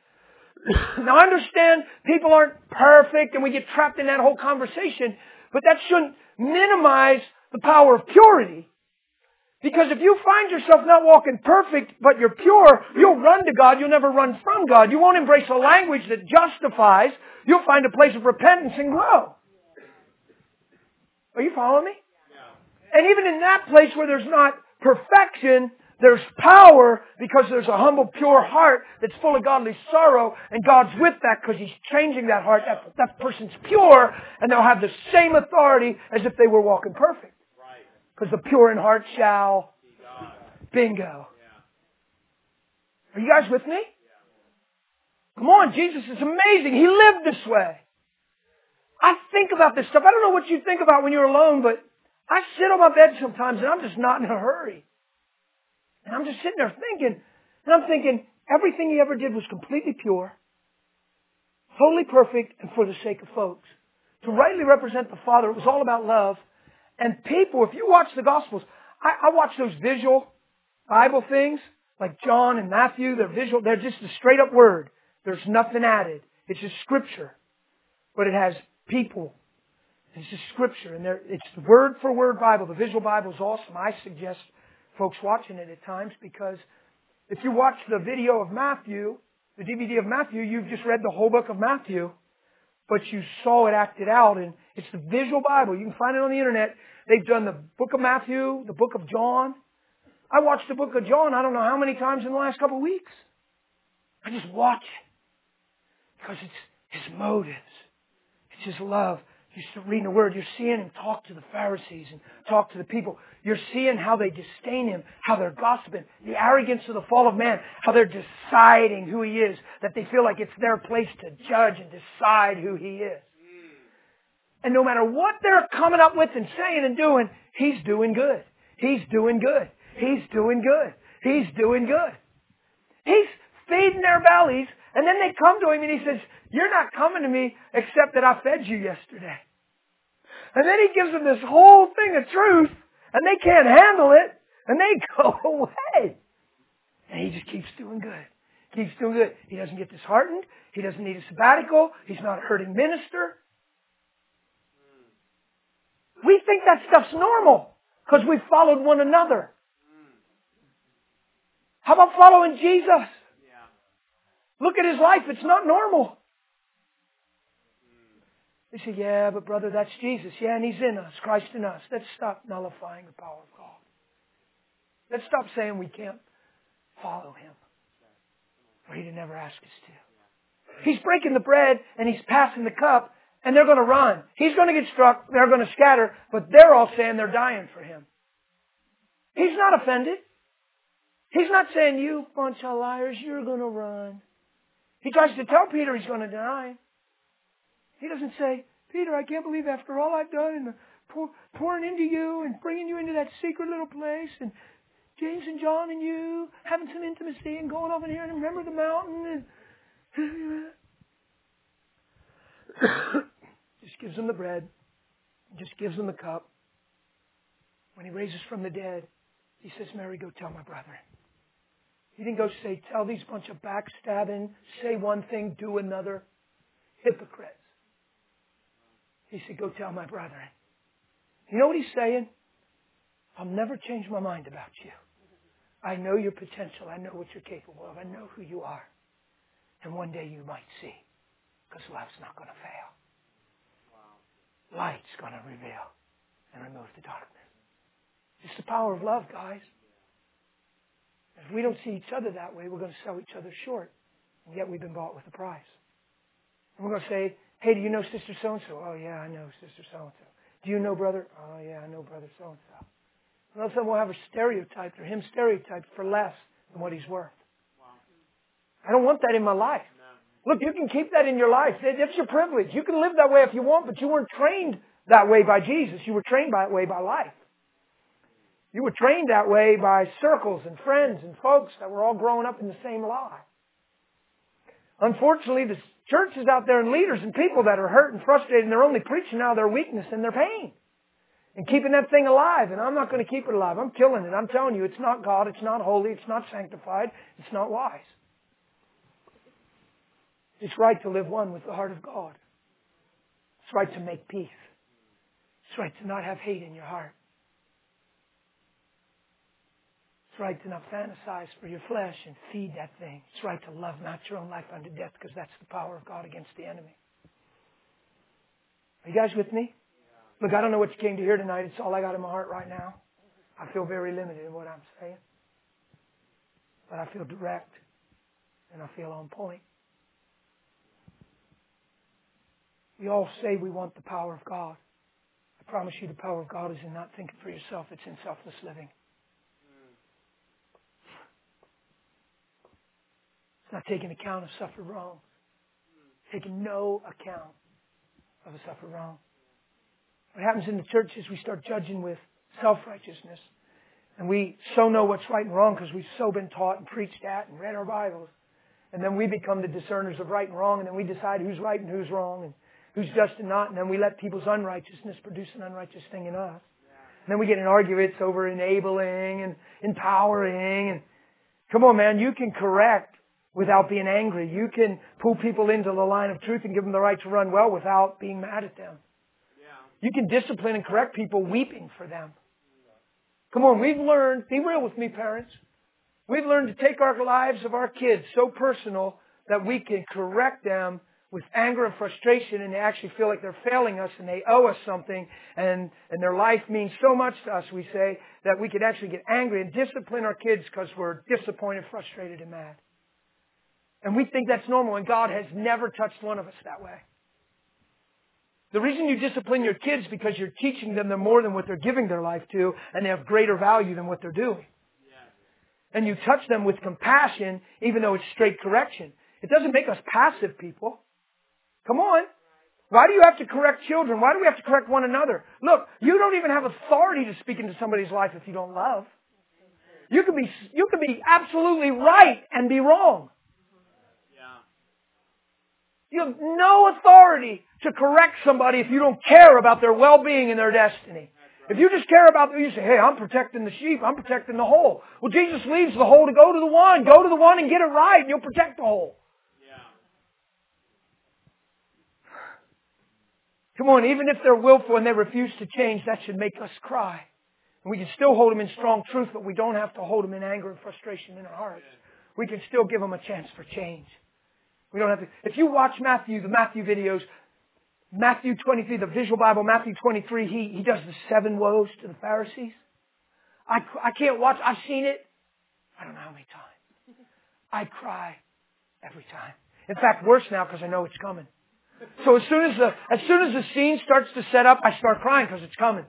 Now I understand people aren't perfect and we get trapped in that whole conversation, but that shouldn't minimize the power of purity. Because if you find yourself not walking perfect, but you're pure, you'll run to God. You'll never run from God. You won't embrace a language that justifies. You'll find a place of repentance and grow. Are you following me? Yeah. And even in that place where there's not perfection, there's power, because there's a humble, pure heart that's full of godly sorrow, and God's with that because He's changing that heart. That person's pure, and they'll have the same authority as if they were walking perfect. Because the pure in heart shall. Bingo. Are you guys with me? Come on, Jesus is amazing. He lived this way. I think about this stuff. I don't know what you think about when you're alone, but I sit on my bed sometimes and I'm just not in a hurry. And I'm just sitting there thinking, and I'm thinking, everything He ever did was completely pure, wholly perfect, and for the sake of folks. To rightly represent the Father, it was all about love. And people, if you watch the Gospels, I watch those visual Bible things, like John and Matthew, they're visual, they're just a straight up word. There's nothing added. It's just Scripture. But it has people. It's just Scripture. And it's the word for word Bible. The visual Bible is awesome. I suggest folks watching it at times, because if you watch the video of Matthew, the DVD of Matthew, you've just read the whole book of Matthew, but you saw it acted out, and it's the visual Bible. You can find it on the internet. They've done the book of Matthew, the book of John. I watched the book of John I don't know how many times in the last couple of weeks. I just watch it because it's His motives. It's His love. You're still reading the Word. You're seeing Him talk to the Pharisees and talk to the people. You're seeing how they disdain Him, how they're gossiping, the arrogance of the fall of man, how they're deciding who He is, that they feel like it's their place to judge and decide who He is. And no matter what they're coming up with and saying and doing, He's doing good. He's doing good. He's doing good. He's doing good. He's feeding their bellies, and then they come to Him and He says, "You're not coming to me except that I fed you yesterday." And then He gives them this whole thing of truth, and they can't handle it, and they go away. And He just keeps doing good. Keeps doing good. He doesn't get disheartened. He doesn't need a sabbatical. He's not a hurting minister. We think that stuff's normal because we followed one another. How about following Jesus? Look at His life. It's not normal. They say, "Yeah, but brother, that's Jesus." Yeah, and He's in us, Christ in us. Let's stop nullifying the power of God. Let's stop saying we can't follow Him, or He didn't ever ask us to. He's breaking the bread and He's passing the cup, and they're going to run. He's going to get struck. They're going to scatter, but they're all saying they're dying for Him. He's not offended. He's not saying, "You bunch of liars, you're going to run." He tries to tell Peter he's going to deny Him. He doesn't say, "Peter, I can't believe after all I've done and pouring into you and bringing you into that secret little place and James and John and you having some intimacy and going over here and remember the mountain." And just gives them the bread. Just gives them the cup. When He raises from the dead, He says, "Mary, go tell my brother." He didn't go say, "Tell these bunch of backstabbing, say one thing, do another hypocrites." He said, "Go tell my brethren." You know what He's saying? I'll never change my mind about you. I know your potential. I know what you're capable of. I know who you are. And one day you might see. Because love's not going to fail. Light's going to reveal and remove the darkness. It's the power of love, guys. If we don't see each other that way, we're going to sell each other short. And yet we've been bought with a price. And we're going to say, "Hey, do you know Sister So-and-so?" "Oh, yeah, I know Sister So-and-so." "Do you know Brother?" "Oh, yeah, I know Brother So-and-so." And all of a sudden we'll have her stereotyped or him stereotyped for less than what he's worth. I don't want that in my life. Look, you can keep that in your life. It's your privilege. You can live that way if you want, but you weren't trained that way by Jesus. You were trained that way by life. You were trained that way by circles and friends and folks that were all growing up in the same lie. Unfortunately, the churches out there and leaders and people that are hurt and frustrated, and they're only preaching now their weakness and their pain. And keeping that thing alive. And I'm not going to keep it alive. I'm killing it. I'm telling you, it's not God. It's not holy. It's not sanctified. It's not wise. It's right to live one with the heart of God. It's right to make peace. It's right to not have hate in your heart. It's right to not fantasize for your flesh and feed that thing. It's right to love not your own life unto death, because that's the power of God against the enemy. Are you guys with me? Look, I don't know what you came to hear tonight. It's all I got in my heart right now. I feel very limited in what I'm saying. But I feel direct. And I feel on point. We all say we want the power of God. I promise you the power of God is in not thinking for yourself. It's in selfless living. It's not taking account of suffered wrong. Taking no account of a suffered wrong. What happens in the church is we start judging with self-righteousness. And we so know what's right and wrong because we've so been taught and preached at and read our Bibles. And then we become the discerners of right and wrong, and then we decide who's right and who's wrong and who's just and not. And then we let people's unrighteousness produce an unrighteous thing in us. And then we get in arguments over enabling and empowering. And come on, man, you can correct without being angry. You can pull people into the line of truth and give them the right to run well without being mad at them. You can discipline and correct people weeping for them. Come on, we've learned, be real with me, parents. We've learned to take our lives of our kids so personal that we can correct them with anger and frustration, and they actually feel like they're failing us and they owe us something, and their life means so much to us, we say, that we could actually get angry and discipline our kids because we're disappointed, frustrated, and mad. And we think that's normal, and God has never touched one of us that way. The reason you discipline your kids is because you're teaching them more than what they're giving their life to, and they have greater value than what they're doing. And you touch them with compassion, even though it's straight correction. It doesn't make us passive people. Come on. Why do you have to correct children? Why do we have to correct one another? Look, you don't even have authority to speak into somebody's life if you don't love. You can be absolutely right and be wrong. You have no authority to correct somebody if you don't care about their well-being and their destiny. If you just care about them, you say, hey, I'm protecting the sheep. I'm protecting the whole. Well, Jesus leaves the whole to go to the one. Go to the one and get it right, and you'll protect the whole. Come on, even if they're willful and they refuse to change, that should make us cry. And we can still hold them in strong truth, but we don't have to hold them in anger and frustration in our hearts. We can still give them a chance for change. We don't have to. If you watch the Matthew videos, Matthew 23, the Visual Bible, Matthew 23, he does the 7 woes to the Pharisees. I can't watch. I've seen it. I don't know how many times. I cry every time. In fact, worse now because I know it's coming. So as soon as the scene starts to set up, I start crying because it's coming.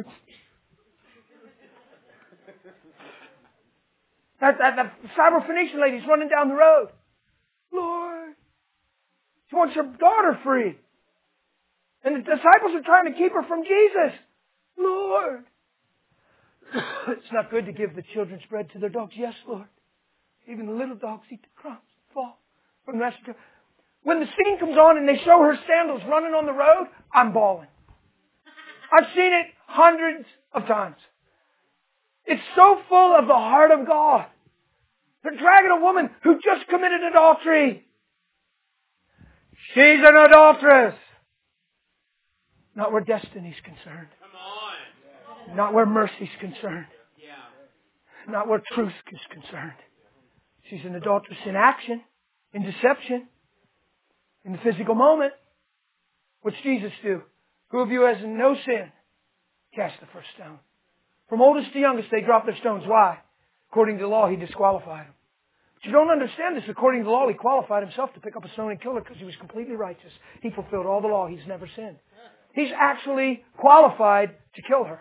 That Syrophoenician lady's running down the road. Lord, she wants her daughter free. And the disciples are trying to keep her from Jesus. Lord. It's not good to give the children's bread to their dogs. Yes, Lord. Even the little dogs eat the crumbs that fall from the rest of the... When the scene comes on and they show her sandals running on the road, I'm bawling. I've seen it hundreds of times. It's so full of the heart of God. They're dragging a woman who just committed adultery. She's an adulteress. Not where destiny's concerned. Come on. Not where mercy's concerned. Yeah. Not where truth is concerned. She's an adulteress in action, in deception, in the physical moment. What's Jesus do? Who of you has no sin? Cast the first stone. From oldest to youngest, they drop their stones. Why? According to the law, he disqualified them. But you don't understand this. According to the law, he qualified himself to pick up a stone and kill her because he was completely righteous. He fulfilled all the law. He's never sinned. He's actually qualified to kill her.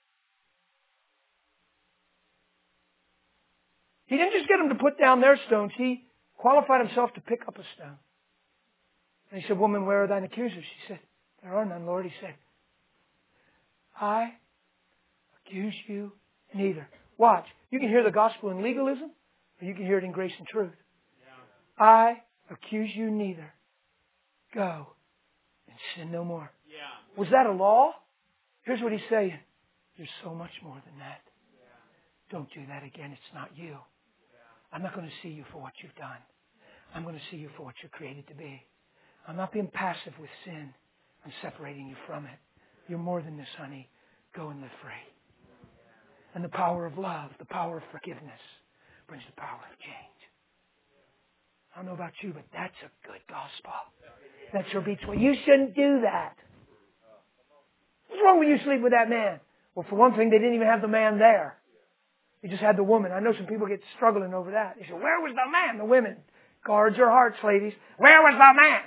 He didn't just get them to put down their stones. He qualified himself to pick up a stone. And he said, woman, where are thine accusers? She said, there are none, Lord. He said, I accuse you neither. Watch. You can hear the gospel in legalism, or you can hear it in grace and truth. Yeah. I accuse you neither. Go and sin no more. Yeah. Was that a law? Here's what he's saying. There's so much more than that. Don't do that again. It's not you. I'm not going to see you for what you've done. I'm going to see you for what you're created to be. I'm not being passive with sin. I'm separating you from it. You're more than this, honey. Go and live free. And the power of love, the power of forgiveness, brings the power of change. I don't know about you, but that's a good gospel. That's your beats. Well, you shouldn't do that. What's wrong with you sleeping with that man? Well, for one thing, they didn't even have the man there. They just had the woman. I know some people get struggling over that. They say, where was the man? The women. Guard your hearts, ladies. Where was the man?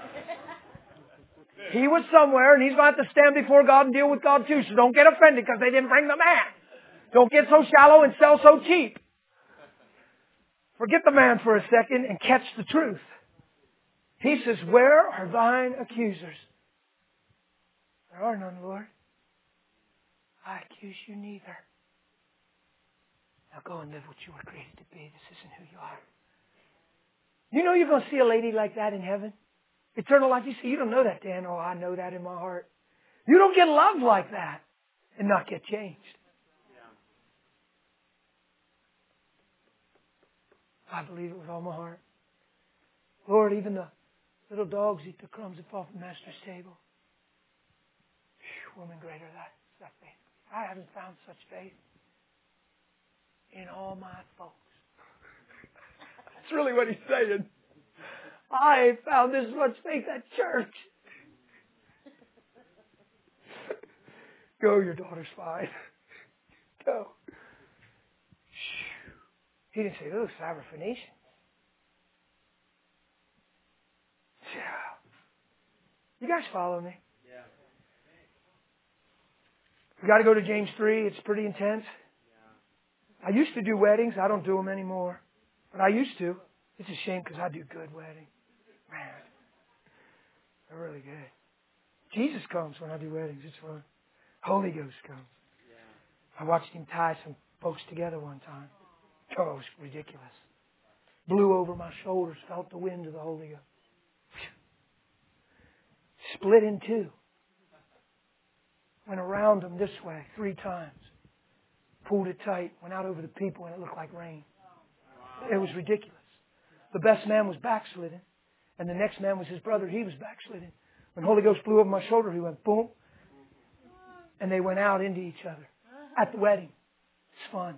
He was somewhere, and he's going to have to stand before God and deal with God too. So don't get offended because they didn't bring the man. Don't get so shallow and sell so cheap. Forget the man for a second and catch the truth. He says, where are thine accusers? There are none, Lord. I accuse you neither. Now go and live what you were created to be. This isn't who you are. You know you're going to see a lady like that in heaven? Eternal life. You say, you don't know that, Dan. Oh, I know that in my heart. You don't get love like that and not get changed. I believe it with all my heart. Lord, even the little dogs eat the crumbs that fall from the Master's table. Woman greater than that faith. I haven't found such faith in all my folks. That's really what he's saying. I ain't found this much faith at church. Go, your daughter's fine. Go. He didn't say, oh, Syrophoenicians. Yeah. You guys follow me? Yeah. We got to go to James 3. It's pretty intense. Yeah. I used to do weddings. I don't do them anymore. But I used to. It's a shame because I do good weddings. Man, they're really good. Jesus comes when I do weddings. It's fun. Holy Ghost comes. Yeah. I watched him tie some folks together one time. Oh, it was ridiculous. Blew over my shoulders, felt the wind of the Holy Ghost. Split in two. Went around them this way 3 times. Pulled it tight, went out over the people, and it looked like rain. It was ridiculous. The best man was backslidden, and the next man was his brother. He was backslidden. When the Holy Ghost blew over my shoulder, he went boom, and they went out into each other at the wedding. It's fun.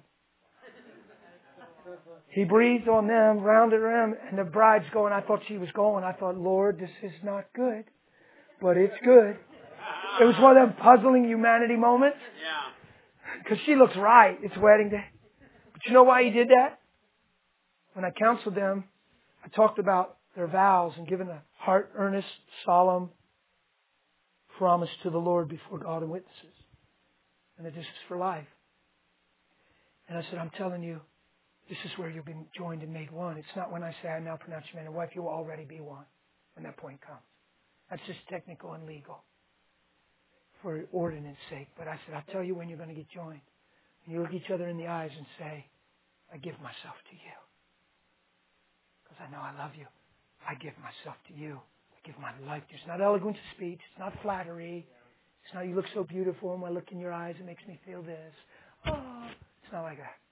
He breathed on them, rounded around, and the bride's going. I thought she was going. I thought, Lord, this is not good, but it's good. It was one of them puzzling humanity moments. Yeah. Because she looks right. It's wedding day. But you know why he did that? When I counseled them, I talked about their vows and giving a heart earnest, solemn promise to the Lord before God and witnesses. And that this is for life. And I said, I'm telling you, this is where you'll be joined and made one. It's not when I say I now pronounce you man and wife. You will already be one when that point comes. That's just technical and legal for ordinance sake. But I said, I'll tell you when you're going to get joined. And you look each other in the eyes and say, I give myself to you. Because I know I love you. I give myself to you. I give my life to you. It's not eloquence of speech. It's not flattery. It's not you look so beautiful and when I look in your eyes it makes me feel this. Oh, it's not like that.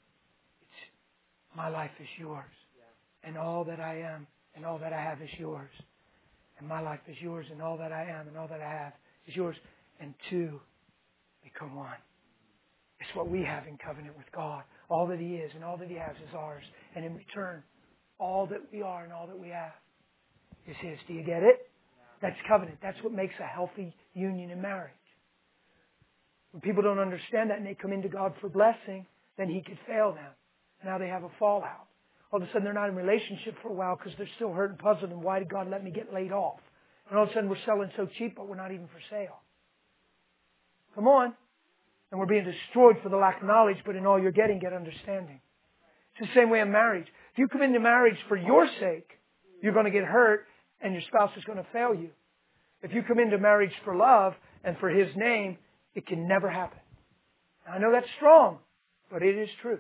My life is yours. And all that I am and all that I have is yours. And my life is yours and all that I am and all that I have is yours. And two become one. It's what we have in covenant with God. All that He is and all that He has is ours. And in return, all that we are and all that we have is His. Do you get it? That's covenant. That's what makes a healthy union in marriage. When people don't understand that and they come into God for blessing, then He could fail them. Now they have a fallout. All of a sudden they're not in a relationship for a while because they're still hurt and puzzled. And why did God let me get laid off? And all of a sudden we're selling so cheap, but we're not even for sale. Come on. And we're being destroyed for the lack of knowledge, but in all you're getting, get understanding. It's the same way in marriage. If you come into marriage for your sake, you're going to get hurt and your spouse is going to fail you. If you come into marriage for love and for His name, It can never happen. I know that's strong, but it is truth.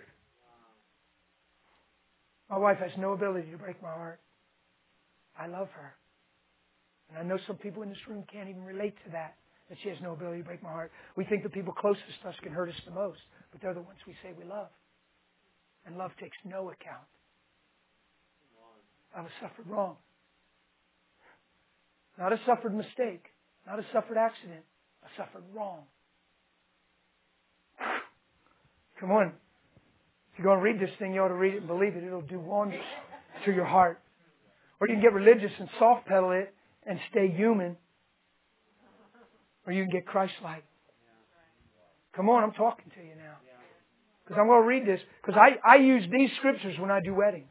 My wife has no ability to break my heart. I love her. And I know some people in this room can't even relate to that she has no ability to break my heart. We think the people closest to us can hurt us the most, but they're the ones we say we love. And love takes no account. I was suffered wrong. Not a suffered mistake. Not a suffered accident. I suffered wrong. Come on. If you're going to read this thing, you ought to read it and believe it. It'll do wonders to your heart. Or you can get religious and soft pedal it and stay human. Or you can get Christ-like. Come on, I'm talking to you now. Because I'm going to read this. Because I use these scriptures when I do weddings.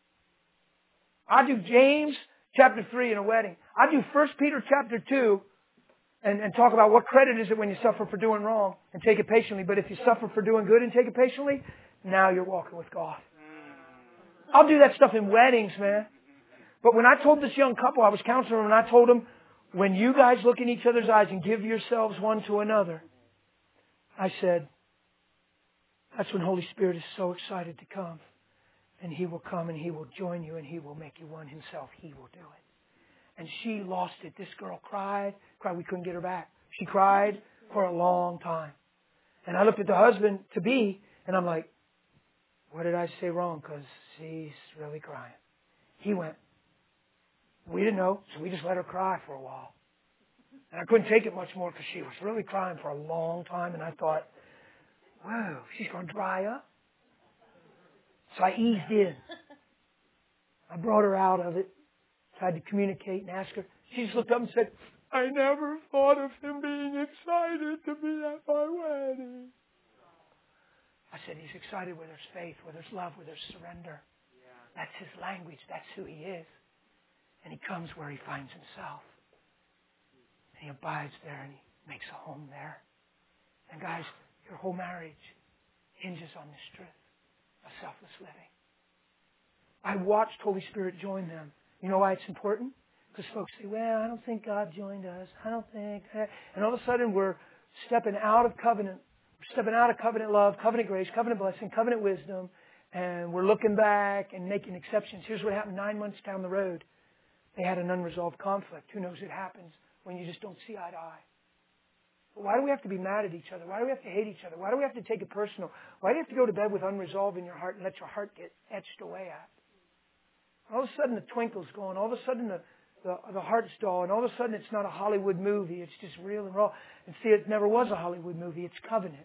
I do James chapter 3 in a wedding. I do 1 Peter chapter 2 and talk about what credit is it when you suffer for doing wrong and take it patiently. But if you suffer for doing good and take it patiently, now you're walking with God. I'll do that stuff in weddings, man. But when I told this young couple, I was counseling them, and I told them, when you guys look in each other's eyes and give yourselves one to another, I said, that's when Holy Spirit is so excited to come. And He will come and He will join you and He will make you one Himself. He will do it. And she lost it. This girl cried. We couldn't get her back. She cried for a long time. And I looked at the husband-to-be, and I'm like, what did I say wrong? Because she's really crying. He went, we didn't know, so we just let her cry for a while. And I couldn't take it much more because she was really crying for a long time. And I thought, whoa, she's going to dry up. So I eased in. I brought her out of it, tried to communicate and ask her. She just looked up and said, I never thought of him being excited to be at my wedding. I said, he's excited with his faith, with his love, with his surrender. That's his language. That's who he is. And he comes where he finds himself. And he abides there and he makes a home there. And guys, your whole marriage hinges on this truth of selfless living. I watched Holy Spirit join them. You know why it's important? Because folks say, well, I don't think God joined us. I don't think. And all of a sudden we're stepping out of covenant. We're stepping out of covenant love, covenant grace, covenant blessing, covenant wisdom. And we're looking back and making exceptions. Here's what happened 9 months down the road. They had an unresolved conflict. Who knows it happens when you just don't see eye to eye. But why do we have to be mad at each other? Why do we have to hate each other? Why do we have to take it personal? Why do you have to go to bed with unresolved in your heart and let your heart get etched away at? All of a sudden the twinkle's gone. All of a sudden the heart's dull. And all of a sudden it's not a Hollywood movie. It's just real and raw. And see, it never was a Hollywood movie. It's covenant.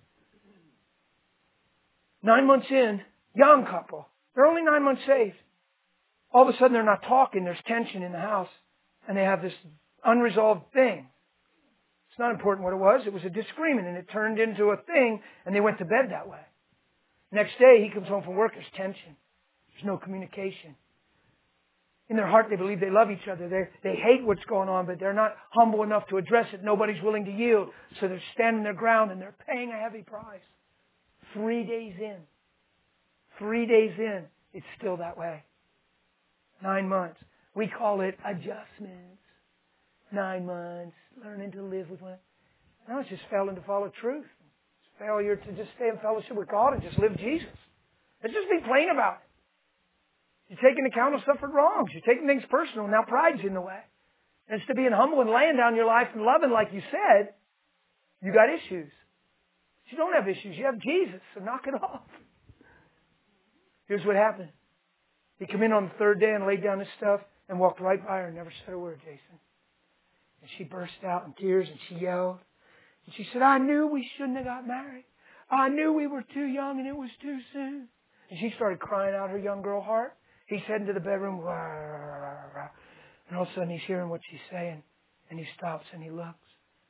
9 months in, young couple. They're only 9 months saved. All of a sudden they're not talking. There's tension in the house. And they have this unresolved thing. It's not important what it was. It was a disagreement and it turned into a thing and they went to bed that way. Next day he comes home from work. There's tension. There's no communication. In their heart they believe they love each other. They hate what's going on, but they're not humble enough to address it. Nobody's willing to yield. So they're standing their ground and they're paying a heavy price. 3 days in. 3 days in. It's still that way. 9 months. We call it adjustments. 9 months. Learning to live with one. No, it's just failing to follow truth. It's failure to just stay in fellowship with God and just live Jesus. Let's just be plain about it. You're taking account of suffered wrongs. You're taking things personal. Now pride's in the way. And instead of being humble and laying down your life and loving like you said, you got issues. You don't have issues. You have Jesus. So knock it off. Here's what happened. He came in on the third day and laid down his stuff and walked right by her and never said a word, Jason. And she burst out in tears and she yelled. And she said, I knew we shouldn't have got married. I knew we were too young and it was too soon. And she started crying out her young girl heart. He's heading to the bedroom. And all of a sudden he's hearing what she's saying. And he stops and he looks.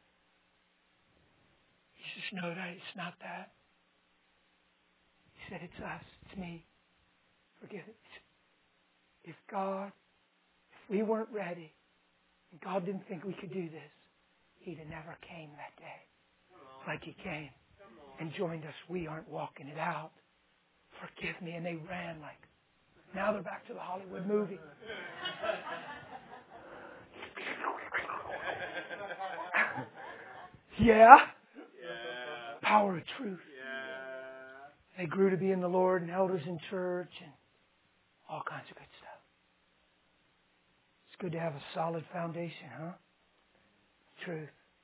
He says, no, Dad, it's not that. He said, it's us. It's me. Forget it. If we weren't ready, and God didn't think we could do this, He'd have never came that day like He came and joined us. We aren't walking it out. Forgive me. And they ran like, now they're back to the Hollywood movie. Yeah, power of truth. They grew to be in the Lord and elders in church and all kinds of good stuff. It's good to have a solid foundation, huh? Truth.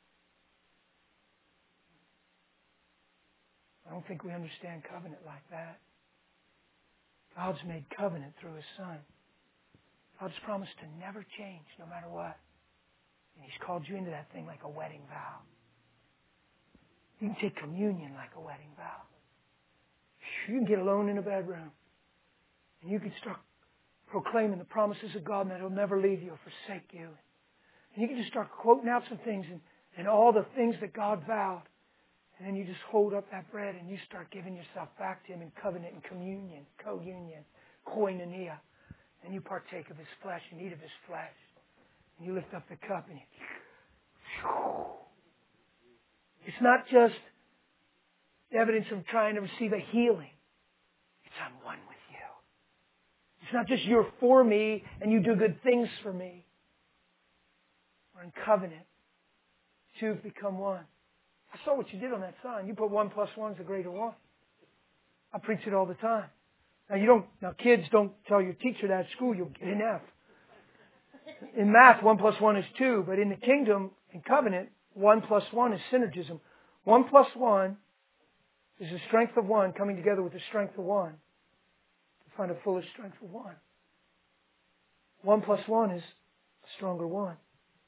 I don't think we understand covenant like that. God's made covenant through His Son. God's promised to never change no matter what. And He's called you into that thing like a wedding vow. You can take communion like a wedding vow. You can get alone in a bedroom. And you can start proclaiming the promises of God and that He'll never leave you or forsake you. And you can just start quoting out some things and all the things that God vowed. And then you just hold up that bread and you start giving yourself back to Him in covenant and communion, co-union, koinonia. And you partake of His flesh and eat of His flesh. And you lift up the cup and it's not just evidence of trying to receive a healing. It's I'm one with you. It's not just you're for me and you do good things for me. We're in covenant. Two have become one. I saw what you did on that sign. You put 1 + 1 is a greater 1. I preach it all the time. Now kids, don't tell your teacher that at school, you'll get an F. In math, 1 + 1 is 2, but in the kingdom, in covenant, 1 + 1 is synergism. 1 + 1 is the strength of one coming together with the strength of one to find a fuller strength of one. 1 + 1 is a stronger one.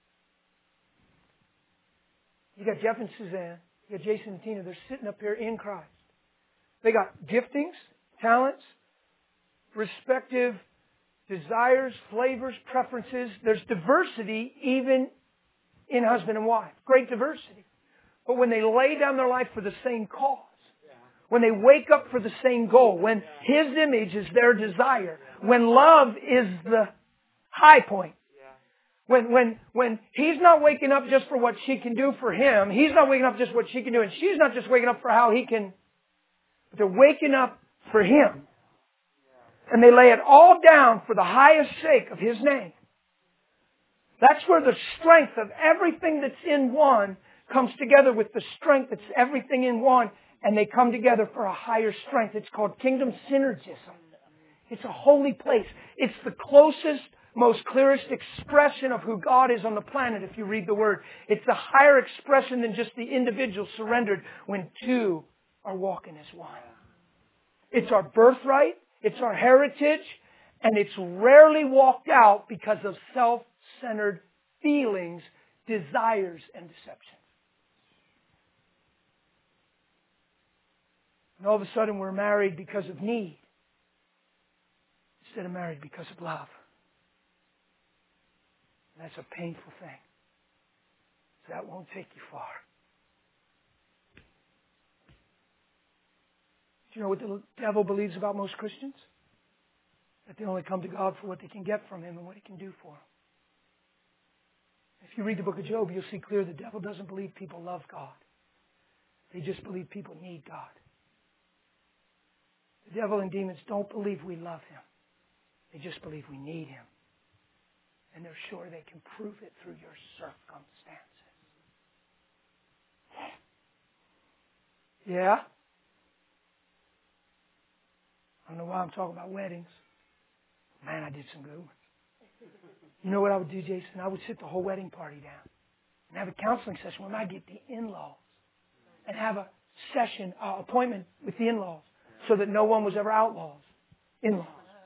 You got Jeff and Suzanne. You got Jason and Tina. They're sitting up here in Christ. They got giftings, talents, respective desires, flavors, preferences. There's diversity even in husband and wife. Great diversity. But when they lay down their life for the same cause, when they wake up for the same goal, when His image is their desire, when love is the high point, when he's not waking up just for what she can do for him, he's not waking up just what she can do, and she's not just waking up for how he can, but they're waking up for Him. And they lay it all down for the highest sake of His name. That's where the strength of everything that's in one comes together with the strength that's everything in one, and they come together for a higher strength. It's called kingdom synergism. It's a holy place. It's the closest, most clearest expression of who God is on the planet if you read the Word. It's a higher expression than just the individual surrendered when two are walking as one. It's our birthright. It's our heritage. And it's rarely walked out because of self-centered feelings, desires, and deceptions. And all of a sudden we're married because of need instead of married because of love. And that's a painful thing. So that won't take you far. Do you know what the devil believes about most Christians? That they only come to God for what they can get from Him and what He can do for them. If you read the book of Job, you'll see clear the devil doesn't believe people love God. They just believe people need God. The devil and demons don't believe we love Him. They just believe we need Him. And they're sure they can prove it through your circumstances. Yeah? I don't know why I'm talking about weddings. Man, I did some good ones. You know what I would do, Jason? I would sit the whole wedding party down and have a counseling session when I get the in-laws and have a session, appointment with the in-laws so that no one was ever outlaws. In-laws.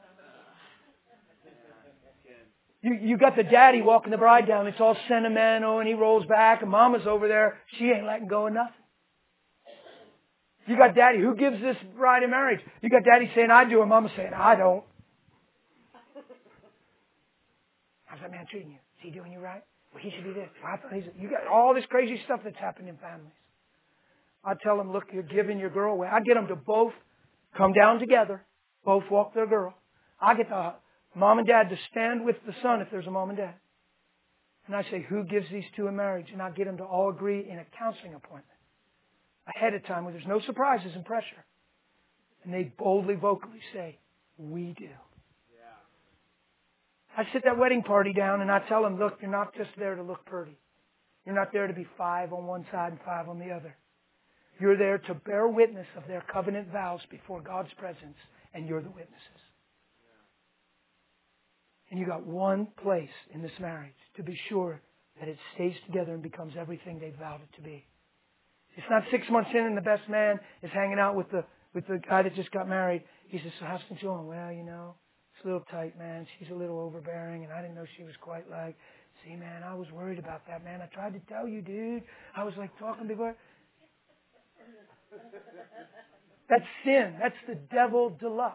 You got the daddy walking the bride down. It's all sentimental and he rolls back and mama's over there. She ain't letting go of nothing. You got daddy. Who gives this bride in marriage? You got daddy saying, I do, and mama saying, I don't. How's that man treating you? Is he doing you right? Well, he should be this. Well, I thought you got all this crazy stuff that's happened in families. I tell them, look, you're giving your girl away. I get them to both come down together, both walk their girl. I get the mom and dad to stand with the son if there's a mom and dad. And I say, who gives these two in marriage? And I get them to all agree in a counseling appointment ahead of time where there's no surprises and pressure. And they boldly, vocally say, we do. I sit that wedding party down and I tell them, look, you're not just there to look pretty. You're not there to be 5 on one side and 5 on the other. You're there to bear witness of their covenant vows before God's presence, and you're the witnesses. And you got one place in this marriage to be sure that it stays together and becomes everything they vowed it to be. It's not 6 months in and the best man is hanging out with the guy that just got married. He says, so how's things going? Well, it's a little tight, man. She's a little overbearing, and I didn't know she was quite like, see, man, I was worried about that, man. I tried to tell you, dude. I was like talking before. That's sin. That's the devil deluxe.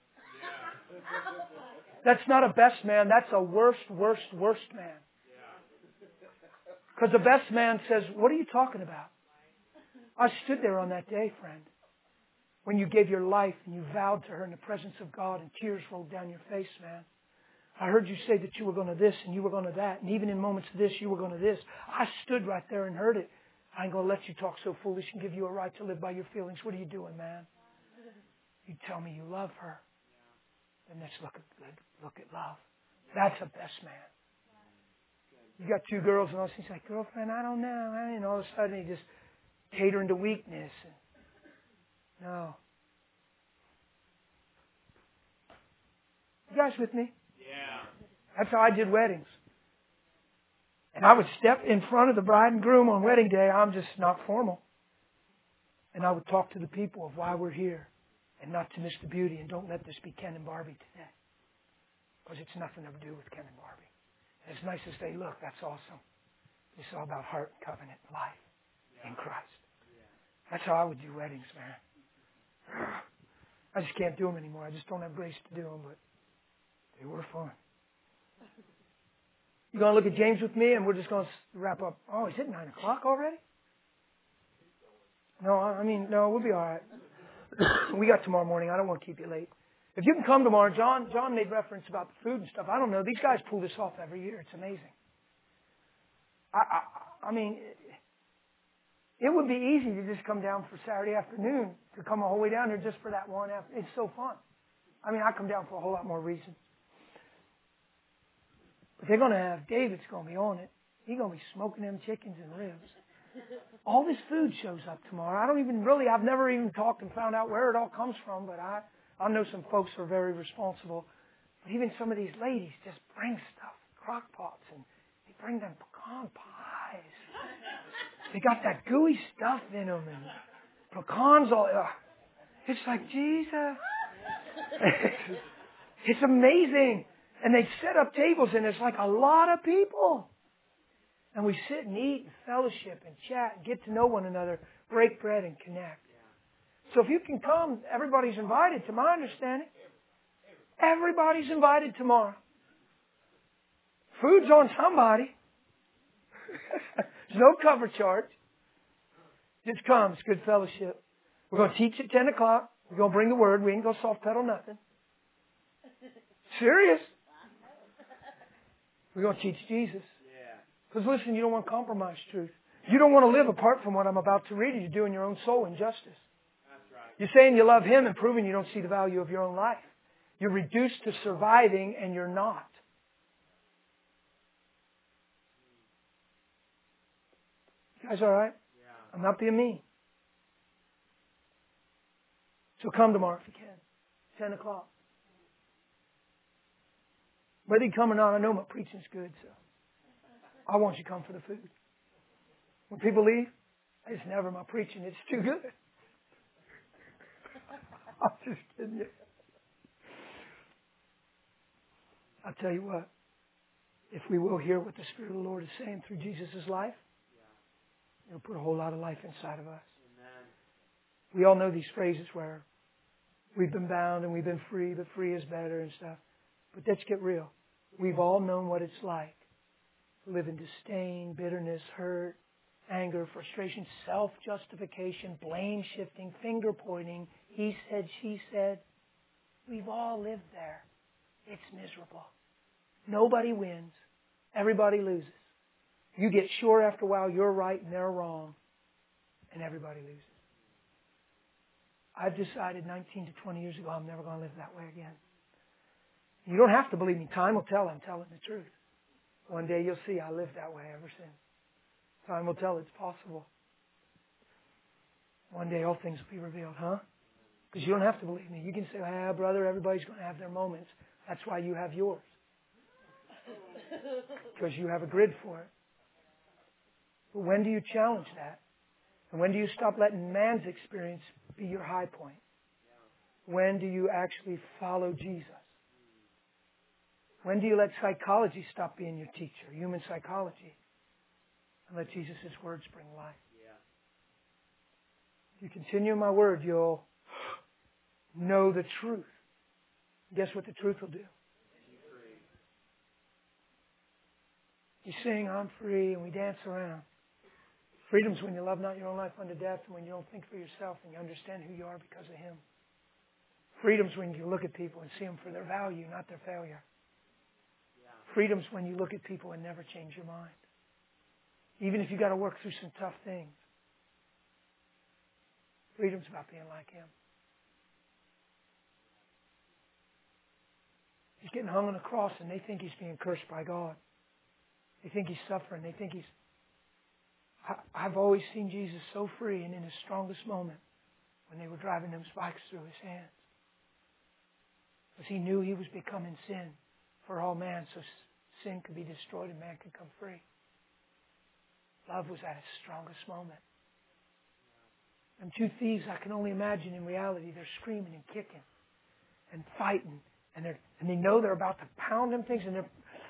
That's not a best man. That's a worst man. Because the best man says, what are you talking about? I stood there on that day, friend, when you gave your life and you vowed to her in the presence of God and tears rolled down your face, man. I heard you say that you were going to this and you were going to that. And even in moments of this, you were going to this. I stood right there and heard it. I ain't going to let you talk so foolish and give you a right to live by your feelings. What are you doing, man? You tell me you love her. Then let's look at love. That's a best man. You got two girls and all she's like, girlfriend, I don't know. And all of a sudden he just catering to weakness. No. You guys with me? Yeah. That's how I did weddings. And I would step in front of the bride and groom on wedding day. I'm just not formal. And I would talk to the people of why we're here and not to miss the beauty. And don't let this be Ken and Barbie today. Because it's nothing to do with Ken and Barbie. And as nice as they look, that's awesome. It's all about heart and covenant life in Christ. That's how I would do weddings, man. I just can't do them anymore. I just don't have grace to do them, but they were fun. You going to look at James with me, and we're just going to wrap up. Oh, is it 9 o'clock already? No, we'll be all right. We got tomorrow morning. I don't want to keep you late. If you can come tomorrow, John made reference about the food and stuff. I don't know. These guys pull this off every year. It's amazing. I mean, it would be easy to just come down for Saturday afternoon, to come all the way down here just for that one afternoon. It's so fun. I mean, I come down for a whole lot more reasons. But they're going to have, David's going to be on it. He's going to be smoking them chickens and ribs. All this food shows up tomorrow. I've never even talked and found out where it all comes from, but I know some folks who are very responsible. But even some of these ladies just bring stuff, crock pots, and they bring them pecan pies. They got that gooey stuff in them, and pecans all. It's like, Jesus. It's amazing. And they set up tables, and it's like a lot of people. And we sit and eat and fellowship and chat and get to know one another, break bread and connect. So if you can come, everybody's invited, to my understanding. Everybody's invited tomorrow. Food's on somebody. There's no cover charge. Just come. It's good fellowship. We're going to teach at 10 o'clock. We're going to bring the word. We ain't going to soft pedal nothing. Serious. We're going to teach Jesus. Because listen, you don't want to compromise truth. You don't want to live apart from what I'm about to read you. You're doing your own soul injustice. That's right. You're saying you love Him and proving you don't see the value of your own life. You're reduced to surviving and you're not. You guys all right? Yeah. I'm not being mean. So come tomorrow if you can. 10 o'clock. Whether you come or not, I know my preaching's good, so I want you to come for the food. When people leave, it's never my preaching. It's too good. I'm just kidding you. I'll tell you what. If we will hear what the Spirit of the Lord is saying through Jesus' life, it'll put a whole lot of life inside of us. Amen. We all know these phrases where we've been bound and we've been free, but free is better and stuff. But let's get real. We've all known what it's like to live in disdain, bitterness, hurt, anger, frustration, self-justification, blame-shifting, finger-pointing, he said, she said. We've all lived there. It's miserable. Nobody wins. Everybody loses. You get sure after a while you're right and they're wrong, and everybody loses. I've decided 19 to 20 years ago I'm never going to live that way again. You don't have to believe me. Time will tell I'm telling the truth. One day you'll see I lived that way ever since. Time will tell it's possible. One day all things will be revealed, huh? Because you don't have to believe me. You can say, brother, everybody's going to have their moments. That's why you have yours. Because you have a grid for it. But when do you challenge that? And when do you stop letting man's experience be your high point? When do you actually follow Jesus? When do you let psychology stop being your teacher, human psychology, and let Jesus' words bring life? If you continue in my word, you'll know the truth. Guess what the truth will do? You sing, I'm free, and we dance around. Freedom's when you love not your own life unto death, and when you don't think for yourself and you understand who you are because of Him. Freedom's when you look at people and see them for their value, not their failure. Freedom's when you look at people and never change your mind. Even if you've got to work through some tough things. Freedom's about being like Him. He's getting hung on a cross and they think He's being cursed by God. They think He's suffering. They think He's... I've always seen Jesus so free and in His strongest moment when they were driving them spikes through His hands. Because He knew He was becoming sin for all man so sin could be destroyed and man could come free. Love was at its strongest moment. And two thieves, I can only imagine in reality, they're screaming and kicking and fighting. And they know they're about to pound them things. And they're...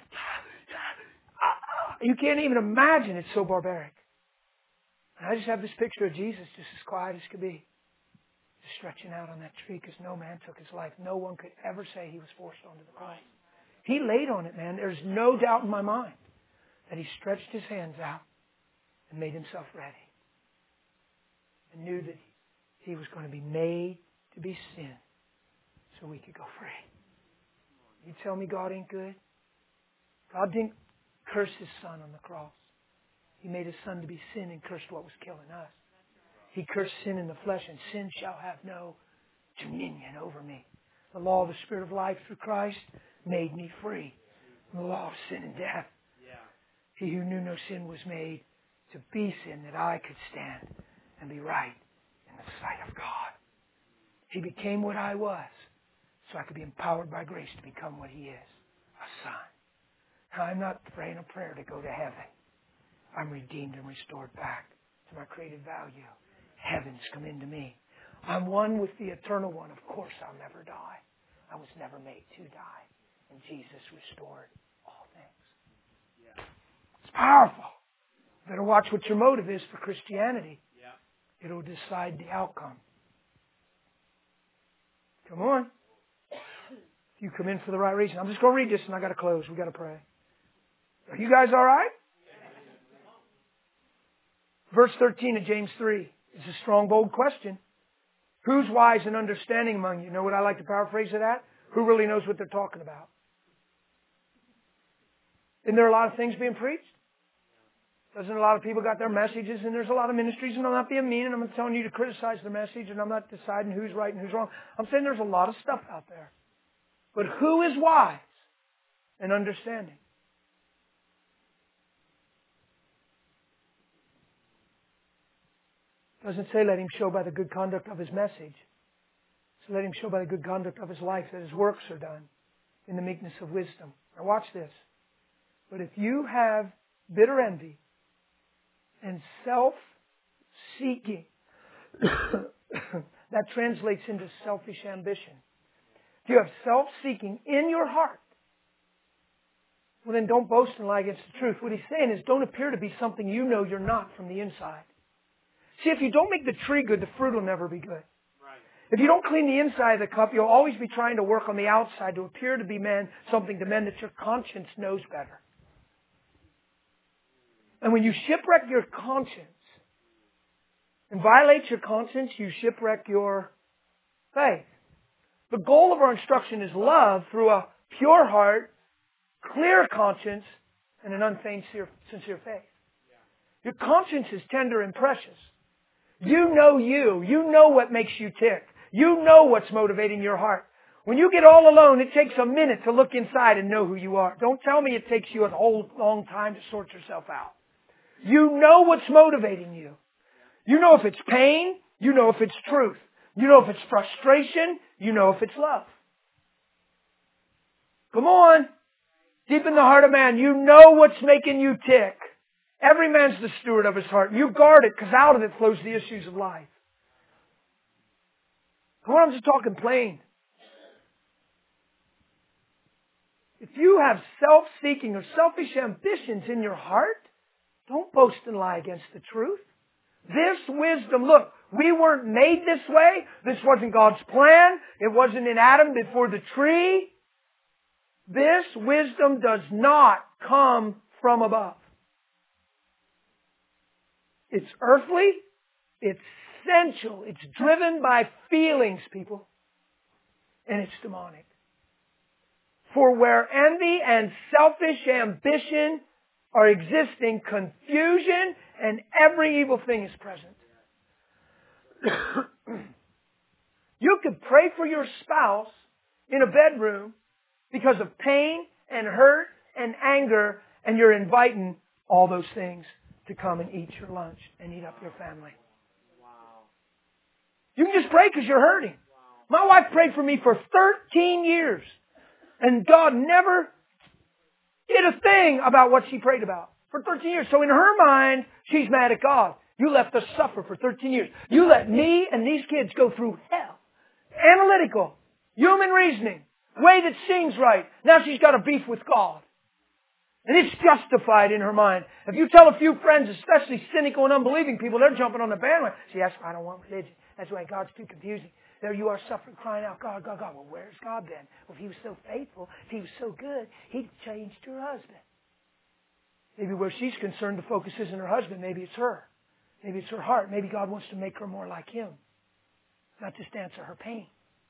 You can't even imagine. It's so barbaric. And I just have this picture of Jesus just as quiet as could be. Just stretching out on that tree because no man took His life. No one could ever say He was forced onto the cross. He laid on it, man. There's no doubt in my mind that He stretched His hands out and made Himself ready. And knew that He was going to be made to be sin so we could go free. You tell me God ain't good? God didn't curse His Son on the cross. He made His Son to be sin and cursed what was killing us. He cursed sin in the flesh, and sin shall have no dominion over me. The law of the Spirit of life through Christ made me free from the law of sin and death. He who knew no sin was made to be sin that I could stand and be right in the sight of God. He became what I was so I could be empowered by grace to become what He is, a son. Now, I'm not praying a prayer to go to heaven. I'm redeemed and restored back to my created value. Heaven's come into me. I'm one with the Eternal One. Of course I'll never die. I was never made to die. And Jesus restored all things. It's powerful. Better watch what your motive is for Christianity. It'll decide the outcome. Come on. If you come in for the right reason. I'm just going to read this and I got to close. We got to pray. Are you guys all right? Verse 13 of James 3 is a strong, bold question. Who's wise and understanding among you? You know what I like to paraphrase it at? Who really knows what they're talking about? Isn't there a lot of things being preached? Doesn't a lot of people got their messages, and there's a lot of ministries, and I'm not being mean, and I'm not telling you to criticize the message, and I'm not deciding who's right and who's wrong. I'm saying there's a lot of stuff out there. But who is wise and understanding? It doesn't say let him show by the good conduct of his message. So let him show by the good conduct of his life that his works are done in the meekness of wisdom. Now watch this. But if you have bitter envy and self-seeking, that translates into selfish ambition. If you have self-seeking in your heart, well then don't boast and lie against the truth. What he's saying is don't appear to be something you know you're not from the inside. See, if you don't make the tree good, the fruit will never be good. If you don't clean the inside of the cup, you'll always be trying to work on the outside to appear to be something to men that your conscience knows better. And when you shipwreck your conscience and violate your conscience, you shipwreck your faith. The goal of our instruction is love through a pure heart, clear conscience, and an unfeigned, sincere faith. Your conscience is tender and precious. You know you. You know what makes you tick. You know what's motivating your heart. When you get all alone, it takes a minute to look inside and know who you are. Don't tell me it takes you a whole long time to sort yourself out. You know what's motivating you. You know if it's pain, You know if it's truth. You know if it's frustration. You know if it's love. Come on. Deep in the heart of man, you know what's making you tick. Every man's the steward of his heart. You guard it because out of it flows the issues of life. Come on, I'm just talking plain. If you have self-seeking or selfish ambitions in your heart, don't boast and lie against the truth. This wisdom, look, we weren't made this way. This wasn't God's plan. It wasn't in Adam before the tree. This wisdom does not come from above. It's earthly. It's sensual. It's driven by feelings, people. And it's demonic. For where envy and selfish ambition are existing, confusion and every evil thing is present. You could pray for your spouse in a bedroom because of pain and hurt and anger, and you're inviting all those things to come and eat your lunch and eat up your family. You can just pray because you're hurting. My wife prayed for me for 13 years. And God never did a thing about what she prayed about for 13 years. So in her mind, she's mad at God. You left us suffer for 13 years. You let me and these kids go through hell. Analytical. Human reasoning. Way that seems right. Now she's got a beef with God. And it's justified in her mind. If you tell a few friends, especially cynical and unbelieving people, they're jumping on the bandwagon. See, that's why I don't want religion. That's why God's too confusing. There you are suffering, crying out, God, God, God. Well, where's God then? Well, if He was so faithful, if He was so good, He'd changed her husband. Maybe where she's concerned, the focus isn't her husband. Maybe it's her. Maybe it's her heart. Maybe God wants to make her more like Him. Not just answer her pain.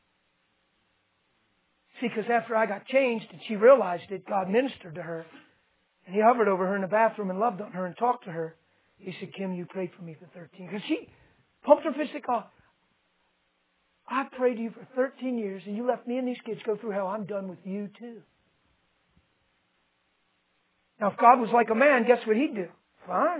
See, because after I got changed and she realized it, God ministered to her. And He hovered over her in the bathroom and loved on her and talked to her. He said, Kim, you prayed for me for 13 years. Because she pumped her fist at God. I prayed to you for 13 years and you left me and these kids go through hell. I'm done with you too. Now, if God was like a man, guess what He'd do? Fine.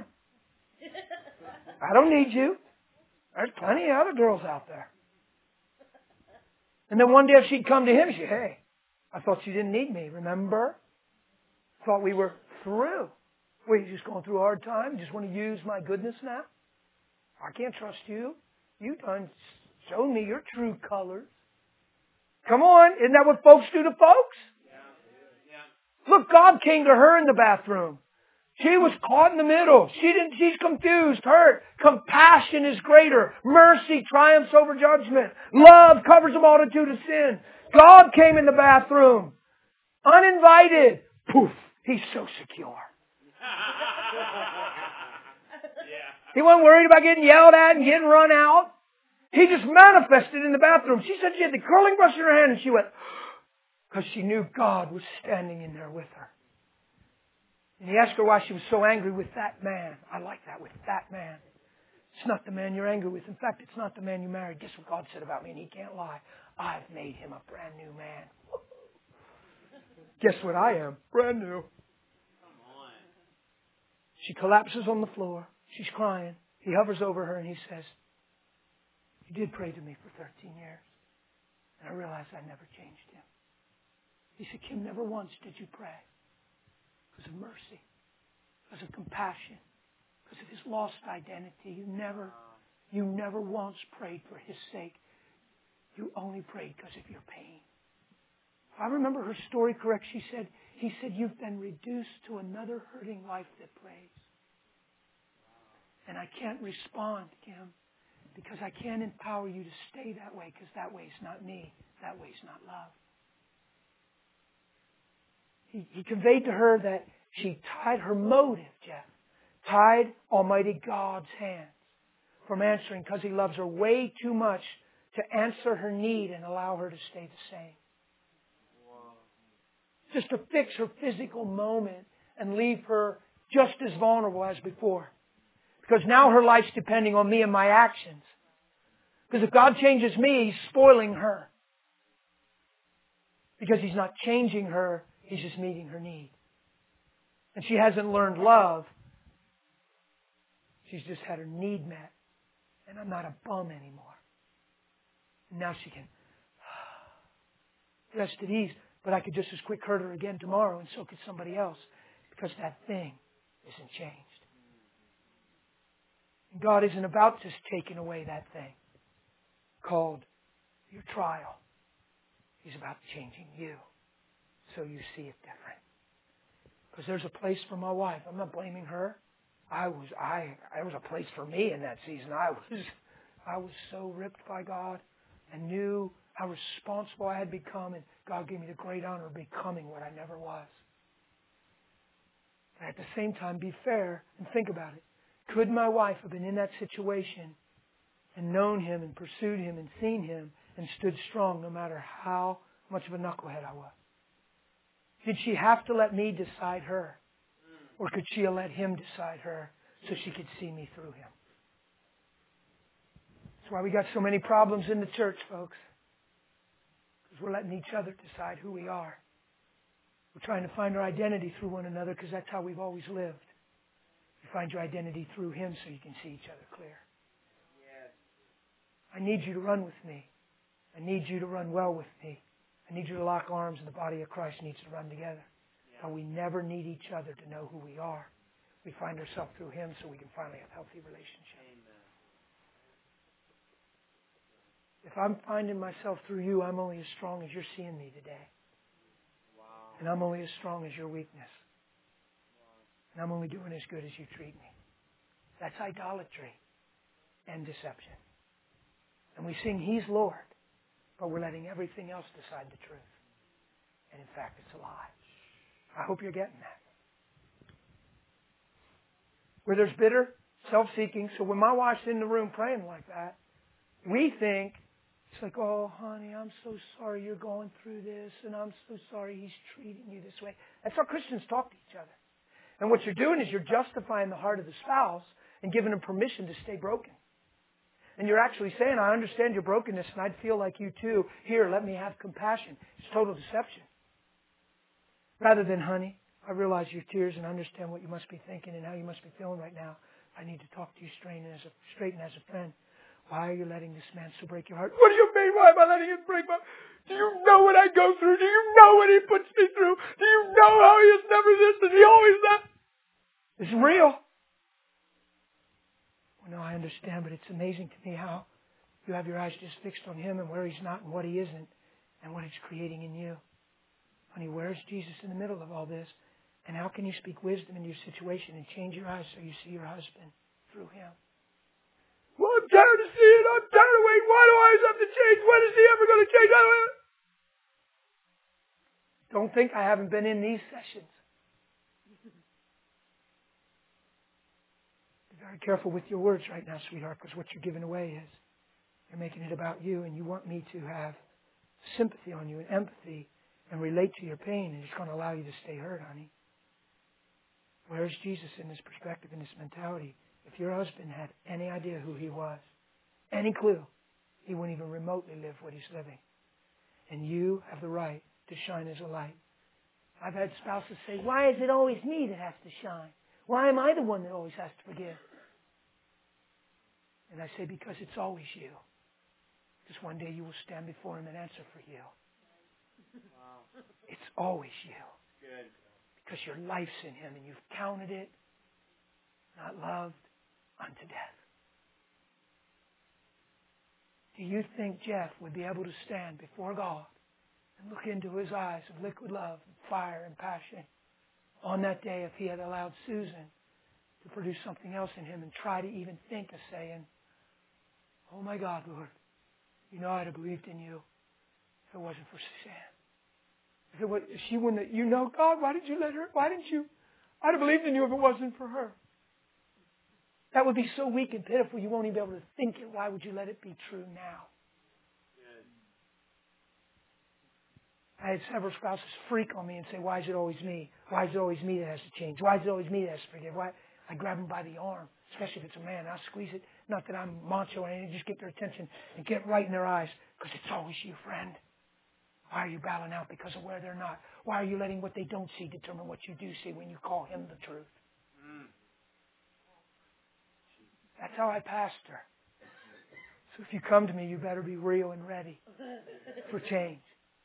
I don't need you. There's plenty of other girls out there. And then one day if she'd come to Him, she'd say, hey, I thought you didn't need me, remember? Thought we were through. Were you just going through a hard time? You just want to use my goodness now? I can't trust you. You done shown me your true colors. Come on. Isn't that what folks do to folks? Yeah. Look, God came to her in the bathroom. She was caught in the middle. She's confused, hurt. Compassion is greater. Mercy triumphs over judgment. Love covers a multitude of sin. God came in the bathroom. Uninvited. Poof. He's so secure. He wasn't worried about getting yelled at and getting run out. He just manifested in the bathroom. She said she had the curling brush in her hand and she went, because she knew God was standing in there with her. And he asked her why she was so angry with that man. I like that, with that man. It's not the man you're angry with. In fact, it's not the man you married. Guess what God said about me? And He can't lie. I've made him a brand new man. Guess what I am? Brand new. She collapses on the floor. She's crying. He hovers over her and he says, you did pray to me for 13 years. And I realized I never changed him. He said, Kim, never once did you pray because of mercy, because of compassion, because of his lost identity. You never once prayed for his sake. You only prayed because of your pain. If I remember her story correct, he said, you've been reduced to another hurting life that prays. And I can't respond, Kim, because I can't empower you to stay that way, because that way is not me. That way is not love. He conveyed to her that she tied her motive, Jeff, tied Almighty God's hands from answering because He loves her way too much to answer her need and allow her to stay the same. Just to fix her physical moment and leave her just as vulnerable as before. Because now her life's depending on me and my actions. Because if God changes me, He's spoiling her. Because He's not changing her, He's just meeting her need. And she hasn't learned love. She's just had her need met. And I'm not a bum anymore. And now she can rest at ease. But I could just as quick hurt her again tomorrow, and so could somebody else. Because that thing isn't changed. And God isn't about just taking away that thing called your trial. He's about changing you so you see it different. Because there's a place for my wife. I'm not blaming her. There was a place for me in that season. I was so ripped by God and knew how responsible I had become, and God gave me the great honor of becoming what I never was. But at the same time, be fair and think about it. Could my wife have been in that situation and known Him and pursued Him and seen Him and stood strong no matter how much of a knucklehead I was? Did she have to let me decide her? Or could she have let Him decide her so she could see me through Him? That's why we got so many problems in the church, folks. Because we're letting each other decide who we are. We're trying to find our identity through one another because that's how we've always lived. You find your identity through Him so you can see each other clear. I need you to run with me. I need you to run well with me. I need you to lock arms, and the body of Christ needs to run together. But we never need each other to know who we are. We find ourselves through Him so we can finally have healthy relationships. If I'm finding myself through you, I'm only as strong as you're seeing me today. And I'm only as strong as your weakness. And I'm only doing as good as you treat me. That's idolatry and deception. And we sing He's Lord, but we're letting everything else decide the truth. And in fact, it's a lie. I hope you're getting that. Where there's bitter, self-seeking. So when my wife's in the room praying like that, we think, it's like, oh, honey, I'm so sorry you're going through this, and I'm so sorry he's treating you this way. That's how Christians talk to each other. And what you're doing is you're justifying the heart of the spouse and giving them permission to stay broken. And you're actually saying, I understand your brokenness, and I'd feel like you too. Here, let me have compassion. It's total deception. Rather than, honey, I realize your tears and understand what you must be thinking and how you must be feeling right now. I need to talk to you straight and as a friend. Why are you letting this man so break your heart? What do you mean? Why am I letting him break my heart? Do you know what I go through? Do you know what he puts me through? Do you know how he is never this and he always that? It's real. Well, no, I understand, but it's amazing to me how you have your eyes just fixed on him and where he's not and what he isn't and what it's creating in you. Honey, where's Jesus in the middle of all this? And how can you speak wisdom in your situation and change your eyes so you see your husband through him? Well, I'm tired of seeing it. I'm tired of waiting. Why do I always have to change? When is he ever going to change? Don't think I haven't been in these sessions. Be very careful with your words right now, sweetheart, because what you're giving away is you're making it about you, and you want me to have sympathy on you and empathy and relate to your pain, and it's going to allow you to stay hurt, honey. Where's Jesus in this perspective, in this mentality? If your husband had any idea who he was, any clue, he wouldn't even remotely live what he's living. And you have the right to shine as a light. I've had spouses say, why is it always me that has to shine? Why am I the one that always has to forgive? And I say, because it's always you. Because one day you will stand before him and answer for you. Wow. It's always you. Good. Because your life's in him and you've counted it, not loved, unto death. Do you think Jeff would be able to stand before God and look into his eyes of liquid love, and fire, and passion on that day if he had allowed Susan to produce something else in him and try to even think of saying, oh my God, Lord, you know I'd have believed in you if it wasn't for Suzanne. If she wouldn't, you know, God, why did you let her? Why didn't you? I'd have believed in you if it wasn't for her. That would be so weak and pitiful you won't even be able to think it. Why would you let it be true now? I had several spouses freak on me and say, why is it always me? Why is it always me that has to change? Why is it always me that has to forgive? Why? I grab them by the arm, especially if it's a man. I'll squeeze it. Not that I'm macho or anything. Just get their attention and get right in their eyes. Because it's always you, friend. Why are you bowing out because of where they're not? Why are you letting what they don't see determine what you do see when you call him the truth? That's how I pastor. So if you come to me, you better be real and ready for change.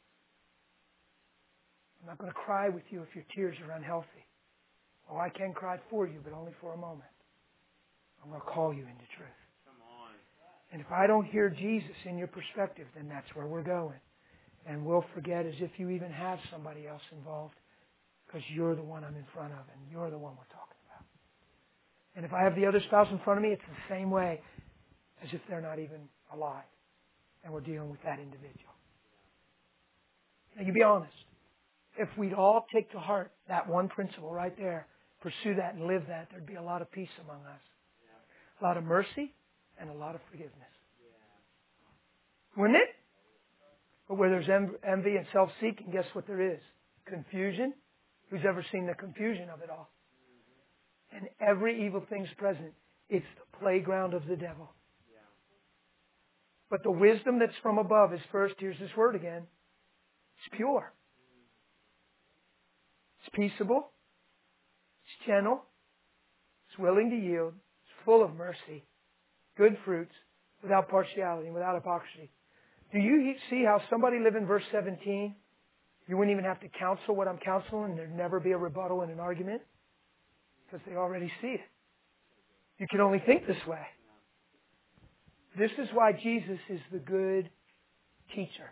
I'm not going to cry with you if your tears are unhealthy. Oh, I can cry for you, but only for a moment. I'm going to call you into truth. Come on. And if I don't hear Jesus in your perspective, then that's where we're going. And we'll forget as if you even have somebody else involved, because you're the one I'm in front of and you're the one we're talking about. And if I have the other spouse in front of me, it's the same way as if they're not even alive. And we're dealing with that individual. Now, you be honest. If we'd all take to heart that one principle right there, pursue that and live that, there'd be a lot of peace among us. A lot of mercy and a lot of forgiveness. Wouldn't it? But where there's envy and self-seeking, guess what there is? Confusion. Who's ever seen the confusion of it all? And every evil thing's present. It's the playground of the devil. But the wisdom that's from above is first, here's this word again, it's pure. It's peaceable. It's gentle. It's willing to yield. It's full of mercy. Good fruits. Without partiality. Without hypocrisy. Do you see how somebody live in verse 17? You wouldn't even have to counsel what I'm counseling. There'd never be a rebuttal in an argument. Because they already see it. You can only think this way. This is why Jesus is the good teacher.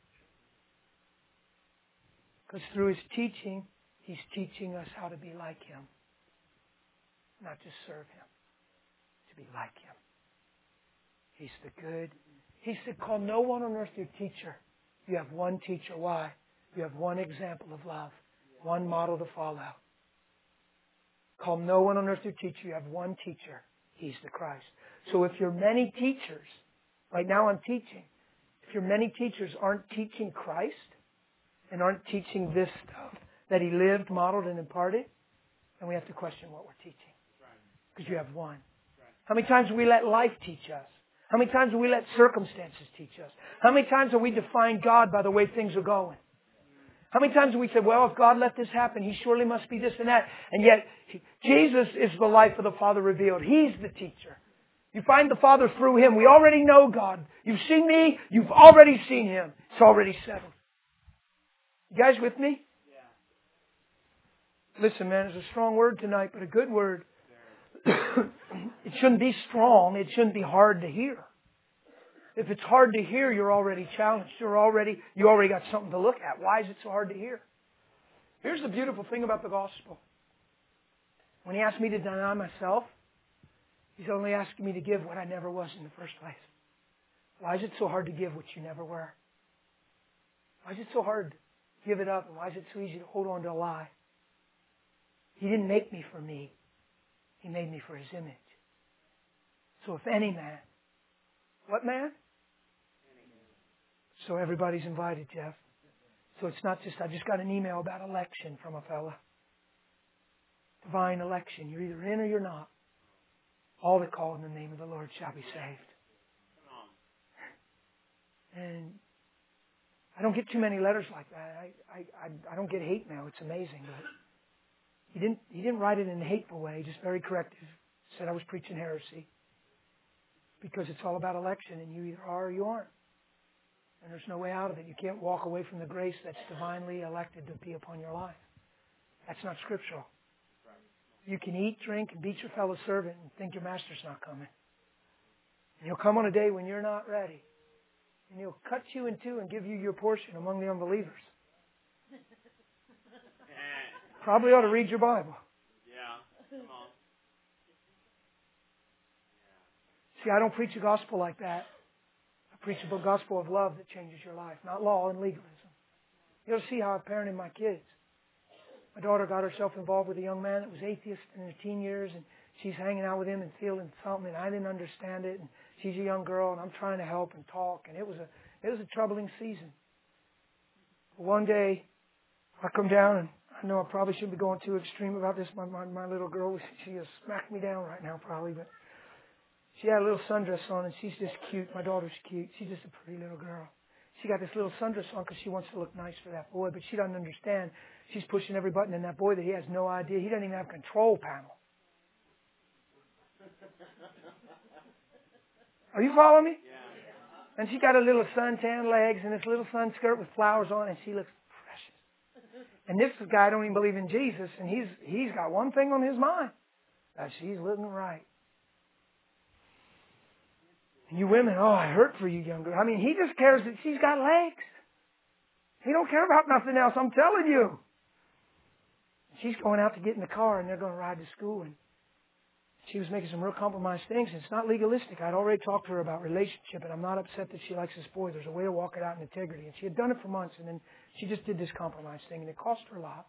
Because through His teaching, He's teaching us how to be like Him. Not just serve Him. To be like Him. He's the good. He said, call no one on earth your teacher. You have one teacher. Why? You have one example of love. One model to follow. Call no one on earth your teacher. You have one teacher. He's the Christ. So if your many teachers, right now I'm teaching, if your many teachers aren't teaching Christ and aren't teaching this stuff that He lived, modeled, and imparted, then we have to question what we're teaching. Because you have one. How many times do we let life teach us? How many times do we let circumstances teach us? How many times do we define God by the way things are going? How many times do we say, well, if God let this happen, He surely must be this and that. And yet, Jesus is the life of the Father revealed. He's the teacher. You find the Father through Him. We already know God. You've seen me. You've already seen Him. It's already settled. You guys with me? Yeah. Listen, man, it's a strong word tonight, but a good word. It shouldn't be strong. It shouldn't be hard to hear. If it's hard to hear, you're already challenged. You already got something to look at. Why is it so hard to hear? Here's the beautiful thing about the gospel. When He asked me to deny myself, He's only asking me to give what I never was in the first place. Why is it so hard to give what you never were? Why is it so hard to give it up? And why is it so easy to hold on to a lie? He didn't make me for me. He made me for His image. So if any man, what man? So everybody's invited, Jeff. So it's not just, I just got an email about election from a fella. Divine election. You're either in or you're not. All that call in the name of the Lord shall be saved. And I don't get too many letters like that. I don't get hate mail. It's amazing. But he didn't write it in a hateful way, just very corrective. Said I was preaching heresy. Because it's all about election, and you either are or you aren't. And there's no way out of it. You can't walk away from the grace that's divinely elected to be upon your life. That's not scriptural. You can eat, drink, and beat your fellow servant and think your master's not coming. And He'll come on a day when you're not ready. And He'll cut you in two and give you your portion among the unbelievers. Probably ought to read your Bible. Yeah. Come on. See, I don't preach a gospel like that. I preach a gospel of love that changes your life, not law and legalism. You'll see how I've parented my kids. My daughter got herself involved with a young man that was atheist in her teen years, and she's hanging out with him and feeling something, and I didn't understand it. And she's a young girl, and I'm trying to help and talk, and it was a troubling season. But one day, I come down, and I know I probably shouldn't be going too extreme about this. My little girl, she has smacked me down right now probably, but she had a little sundress on, and she's just cute. My daughter's cute. She's just a pretty little girl. She got this little sundress on because she wants to look nice for that boy, but she doesn't understand. She's pushing every button in that boy that he has no idea. He doesn't even have a control panel. Are you following me? And she got her little suntan legs and this little sun skirt with flowers on, and she looks precious. And this guy don't even believe in Jesus, and he's got one thing on his mind. That she's looking right. And you women, oh, I hurt for you, young girl. I mean, he just cares that she's got legs. He don't care about nothing else, I'm telling you. She's going out to get in the car, and they're going to ride to school. And she was making some real compromised things. It's not legalistic. I'd already talked to her about relationship, and I'm not upset that she likes this boy. There's a way to walk it out in integrity. And she had done it for months, and then she just did this compromise thing, and it cost her a lot.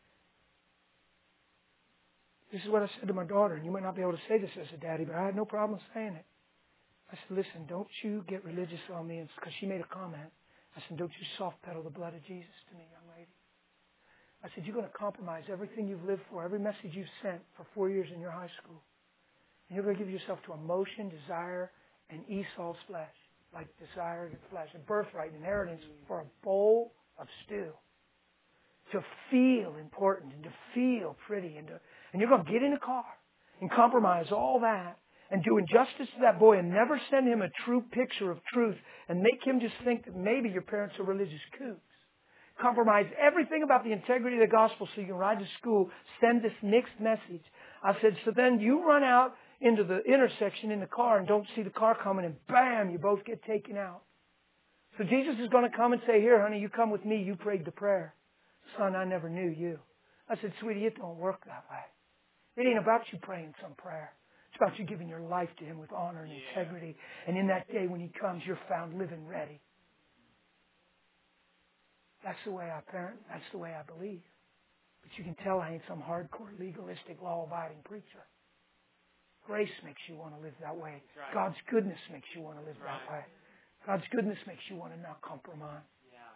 This is what I said to my daughter, and you might not be able to say this as a daddy, but I had no problem saying it. I said, listen, don't you get religious on me, because she made a comment. I said, don't you soft pedal the blood of Jesus to me, young lady. I said, you're going to compromise everything you've lived for, every message you've sent for 4 years in your high school. And you're going to give yourself to emotion, desire, and Esau's flesh. Like desire and flesh. A birthright, inheritance for a bowl of stew. To feel important and to feel pretty. And you're going to get in a car and compromise all that and do injustice to that boy and never send him a true picture of truth and make him just think that maybe your parents are religious kooks. Compromise everything about the integrity of the gospel so you can ride to school, send this mixed message. I said, so then you run out into the intersection in the car and don't see the car coming, and bam, you both get taken out. So Jesus is going to come and say, here, honey, you come with me. You prayed the prayer. Son, I never knew you. I said, sweetie, it don't work that way. It ain't about you praying some prayer. It's about you giving your life to Him with honor and integrity. And in that day when He comes, you're found living ready. That's the way I parent. That's the way I believe. But you can tell I ain't some hardcore, legalistic, law-abiding preacher. Grace makes you want to live that way. Right. God's goodness makes you want to live that way. God's goodness makes you want to not compromise. Yeah.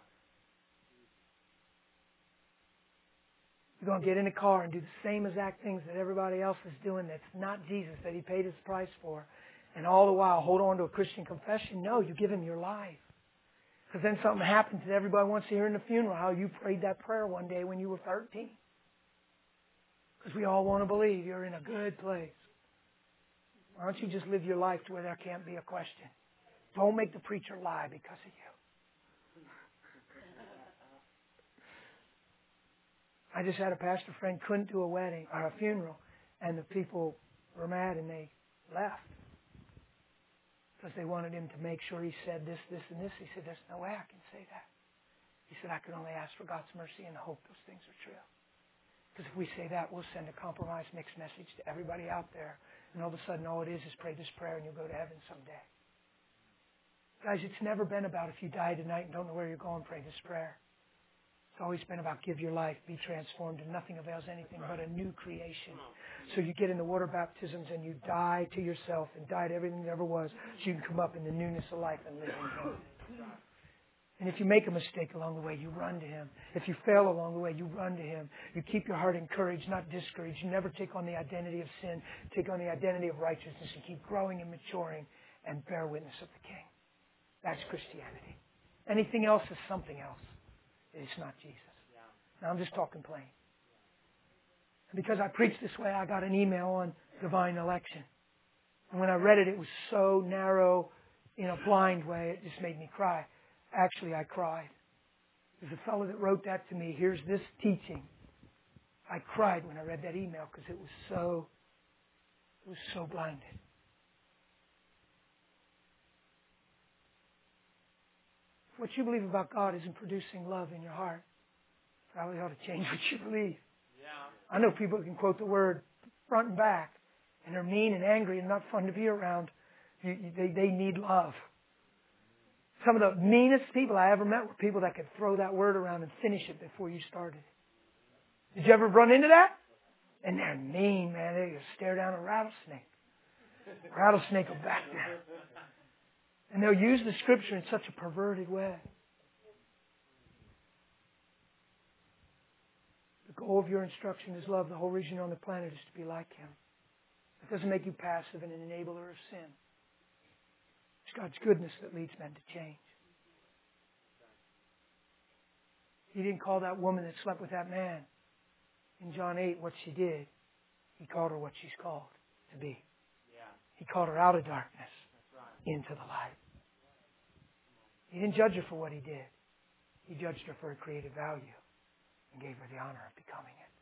You're going to get in a car and do the same exact things that everybody else is doing that's not Jesus, that He paid His price for. And all the while hold on to a Christian confession. No, you give Him your life. Because then something happens that everybody wants to hear in the funeral, how you prayed that prayer one day when you were 13. Because we all want to believe you're in a good place. Why don't you just live your life to where there can't be a question? Don't make the preacher lie because of you. I just had a pastor friend couldn't do a wedding or a funeral, and the people were mad and they left. Because they wanted him to make sure he said this, this, and this. He said, there's no way I can say that. He said, I can only ask for God's mercy and hope those things are true. Because if we say that, we'll send a compromised mixed message to everybody out there. And all of a sudden, all it is pray this prayer and you'll go to heaven someday. Guys, it's never been about if you die tonight and don't know where you're going, pray this prayer. It's always been about give your life, be transformed, and nothing avails anything but a new creation. So you get in the water baptisms and you die to yourself and die to everything that ever was so you can come up in the newness of life and live in Him. And if you make a mistake along the way, you run to Him. If you fail along the way, you run to Him. You keep your heart encouraged, not discouraged. You never take on the identity of sin. Take on the identity of righteousness and keep growing and maturing and bear witness of the King. That's Christianity. Anything else is something else. It's not Jesus. Now I'm just talking plain. And because I preach this way, I got an email on divine election. And when I read it, it was so narrow in a blind way, it just made me cry. Actually, I cried. There's a fellow that wrote that to me. Here's this teaching. I cried when I read that email because it was so blinded. If what you believe about God isn't producing love in your heart, probably ought to change what you believe. Yeah. I know people who can quote the word front and back, and they're mean and angry and not fun to be around. They need love. Some of the meanest people I ever met were people that could throw that word around and finish it before you started. Did you ever run into that? And they're mean, man. They just stare down a rattlesnake. Rattlesnake will back there. And they'll use the Scripture in such a perverted way. The goal of your instruction is love. The whole reason you're on the planet is to be like Him. It doesn't make you passive and an enabler of sin. It's God's goodness that leads men to change. He didn't call that woman that slept with that man in John 8 what she did. He called her what she's called to be. Yeah. He called her out of darkness That's right. into the light. He didn't judge her for what he did. He judged her for her creative value and gave her the honor of becoming it.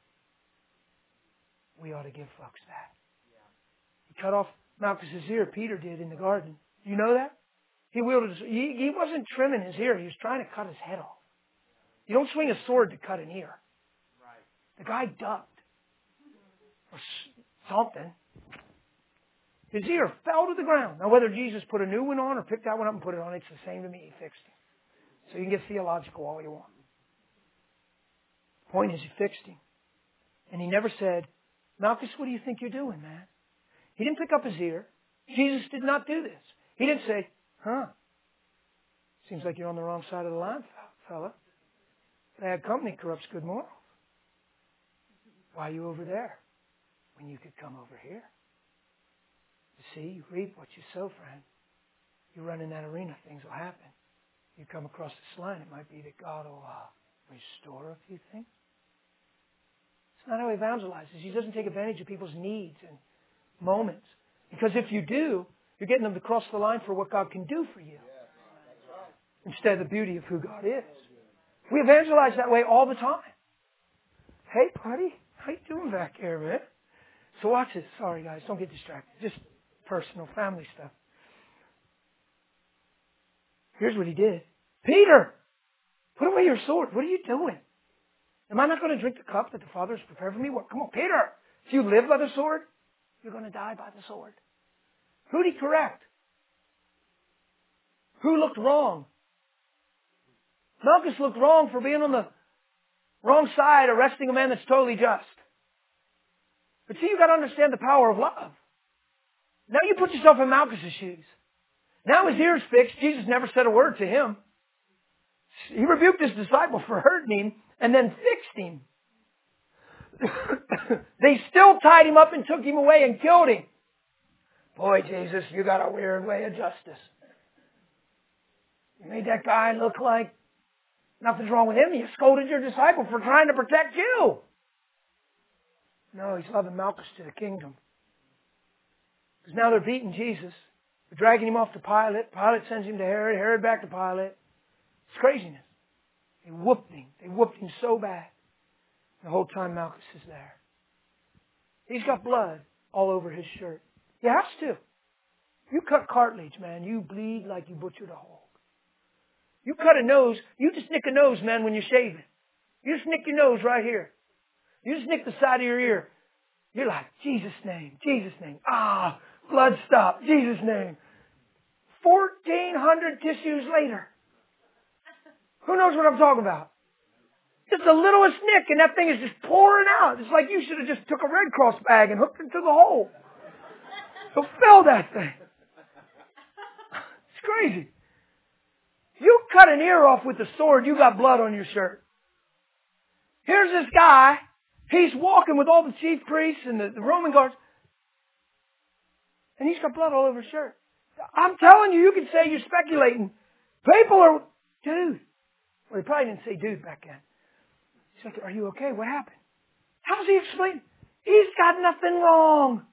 We ought to give folks that. He cut off Malchus' ear. Peter did in the garden. You know that? He wielded he wasn't trimming his ear. He was trying to cut his head off. You don't swing a sword to cut an ear. The guy ducked. Or something. His ear fell to the ground. Now, whether Jesus put a new one on or picked that one up and put it on, it's the same to me. He fixed him. So you can get theological all you want. The point is, he fixed him. And he never said, Malchus, what do you think you're doing, man? He didn't pick up his ear. Jesus did not do this. He didn't say, seems like you're on the wrong side of the line, fella. Bad company corrupts good morals. Why are you over there when you could come over here? You see, you reap what you sow, friend. You run in that arena, things will happen. You come across this line, it might be that God will restore a few things. It's not how he evangelizes. He doesn't take advantage of people's needs and moments. Because if you do, you're getting them to cross the line for what God can do for you. Instead of the beauty of who God is. We evangelize that way all the time. Hey, buddy, how you doing back here, man? So watch this. Sorry, guys, don't get distracted. Just personal, family stuff. Here's what he did. Peter, put away your sword. What are you doing? Am I not going to drink the cup that the Father has prepared for me? What? Come on, Peter. If you live by the sword, you're going to die by the sword. Who did he correct? Who looked wrong? Malchus looked wrong for being on the wrong side, arresting a man that's totally just. But see, you've got to understand the power of love. Now you put yourself in Malchus' shoes. Now his ear's fixed. Jesus never said a word to him. He rebuked his disciple for hurting him and then fixed him. They still tied him up and took him away and killed him. Boy, Jesus, you got a weird way of justice. You made that guy look like nothing's wrong with him. You scolded your disciple for trying to protect you. No, he's loving Malchus to the kingdom. Because now they're beating Jesus. They're dragging him off to Pilate. Pilate sends him to Herod. Herod back to Pilate. It's craziness. They whooped him. They whooped him so bad. The whole time Malchus is there. He's got blood all over his shirt. He has to. You cut cartilage, man. You bleed like you butchered a hog. You cut a nose. You just nick a nose, man, when you're shaving. You just nick your nose right here. You just nick the side of your ear. You're like, Jesus' name, Jesus' name. Ah, blood stop, Jesus' name. 1,400 tissues later. Who knows what I'm talking about? Just the littlest nick and that thing is just pouring out. It's like you should have just took a Red Cross bag and hooked it to the hole. So fill that thing. It's crazy. You cut an ear off with a sword, you got blood on your shirt. Here's this guy. He's walking with all the chief priests and the Roman guards. And he's got blood all over his shirt. I'm telling you, you can say you're speculating. People are, dude. Well, he probably didn't say dude back then. He's like, are you okay? What happened? How's he explain? He's got nothing wrong.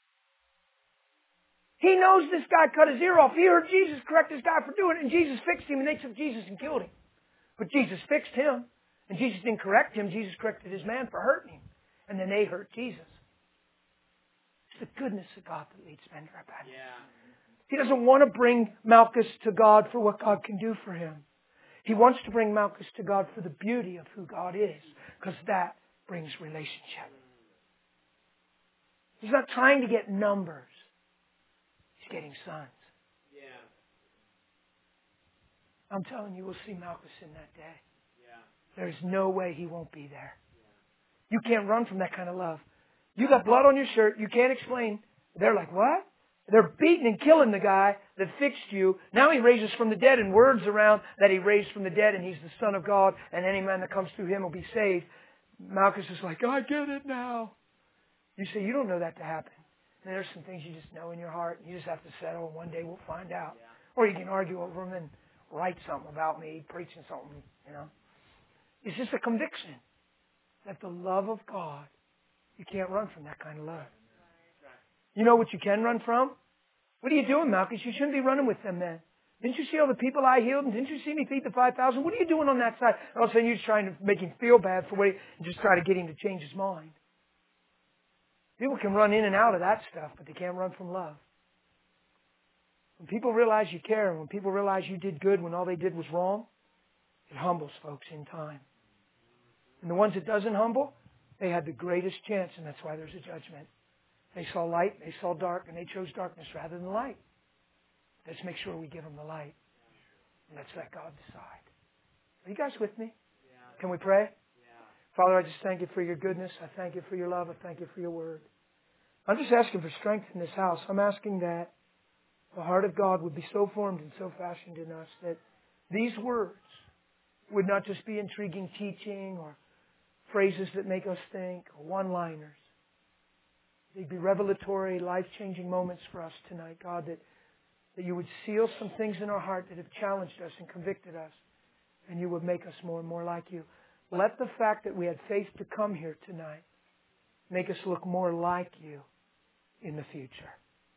He knows this guy cut his ear off. He heard Jesus correct this guy for doing it, and Jesus fixed him, and they took Jesus and killed him. But Jesus fixed him, and Jesus didn't correct him. Jesus corrected his man for hurting him. And then they hurt Jesus. It's the goodness of God that leads men to repentance. Yeah. He doesn't want to bring Malchus to God for what God can do for him. He wants to bring Malchus to God for the beauty of who God is, because that brings relationship. He's not trying to get numbers. He's getting sons. Yeah. I'm telling you, we'll see Malchus in that day. Yeah. There's no way he won't be there. You can't run from that kind of love. You got blood on your shirt. You can't explain. They're like, what? They're beating and killing the guy that fixed you. Now he raises from the dead, and word's around that he raised from the dead and he's the Son of God, and any man that comes through him will be saved. Malchus is like, I get it now. You say, you don't know that to happen. And there's some things you just know in your heart, and you just have to settle, and one day we'll find out. Yeah. Or you can argue over them and write something about me, preaching something, you know. It's just a conviction that the love of God, you can't run from that kind of love. You know what you can run from? What are you doing, Malchus? You shouldn't be running with them then. Didn't you see all the people I healed? And didn't you see me feed the 5,000? What are you doing on that side? And all of a sudden you're just trying to make him feel bad for what he, and just try to get him to change his mind. People can run in and out of that stuff, but they can't run from love. When people realize you care, and when people realize you did good when all they did was wrong, it humbles folks in time. And the ones it doesn't humble, they had the greatest chance, and that's why there's a judgment. They saw light, they saw dark, and they chose darkness rather than light. Let's make sure we give them the light. And let's let God decide. Are you guys with me? Can we pray? Father, I just thank you for your goodness. I thank you for your love. I thank you for your word. I'm just asking for strength in this house. I'm asking that the heart of God would be so formed and so fashioned in us that these words would not just be intriguing teaching or phrases that make us think or one-liners. They'd be revelatory, life-changing moments for us tonight, God, that you would seal some things in our heart that have challenged us and convicted us, and you would make us more and more like you. Let the fact that we had faith to come here tonight make us look more like you in the future.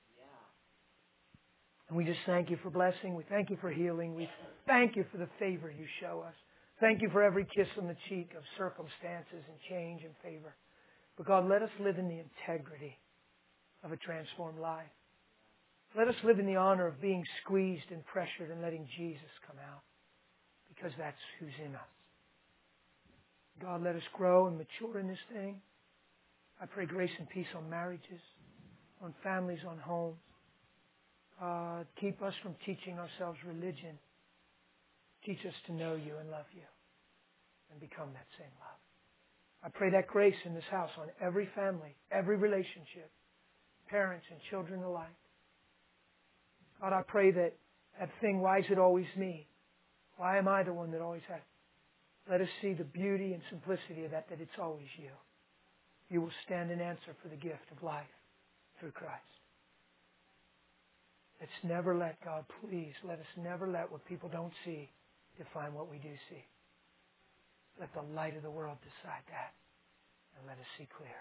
And we just thank you for blessing. We thank you for healing. We thank you for the favor you show us. Thank you for every kiss on the cheek of circumstances and change and favor. But God, let us live in the integrity of a transformed life. Let us live in the honor of being squeezed and pressured and letting Jesus come out, because that's who's in us. God, let us grow and mature in this thing. I pray grace and peace on marriages, on families, on homes. Keep us from teaching ourselves religion. Teach us to know you and love you and become that same love. I pray that grace in this house on every family, every relationship, parents and children alike. God, I pray that thing, why is it always me? Why am I the one that always has? Let us see the beauty and simplicity of that it's always you. You will stand and answer for the gift of life through Christ. Let's never let, God, please, let us never let what people don't see define what we do see. Let the light of the world decide that, and let us see clear.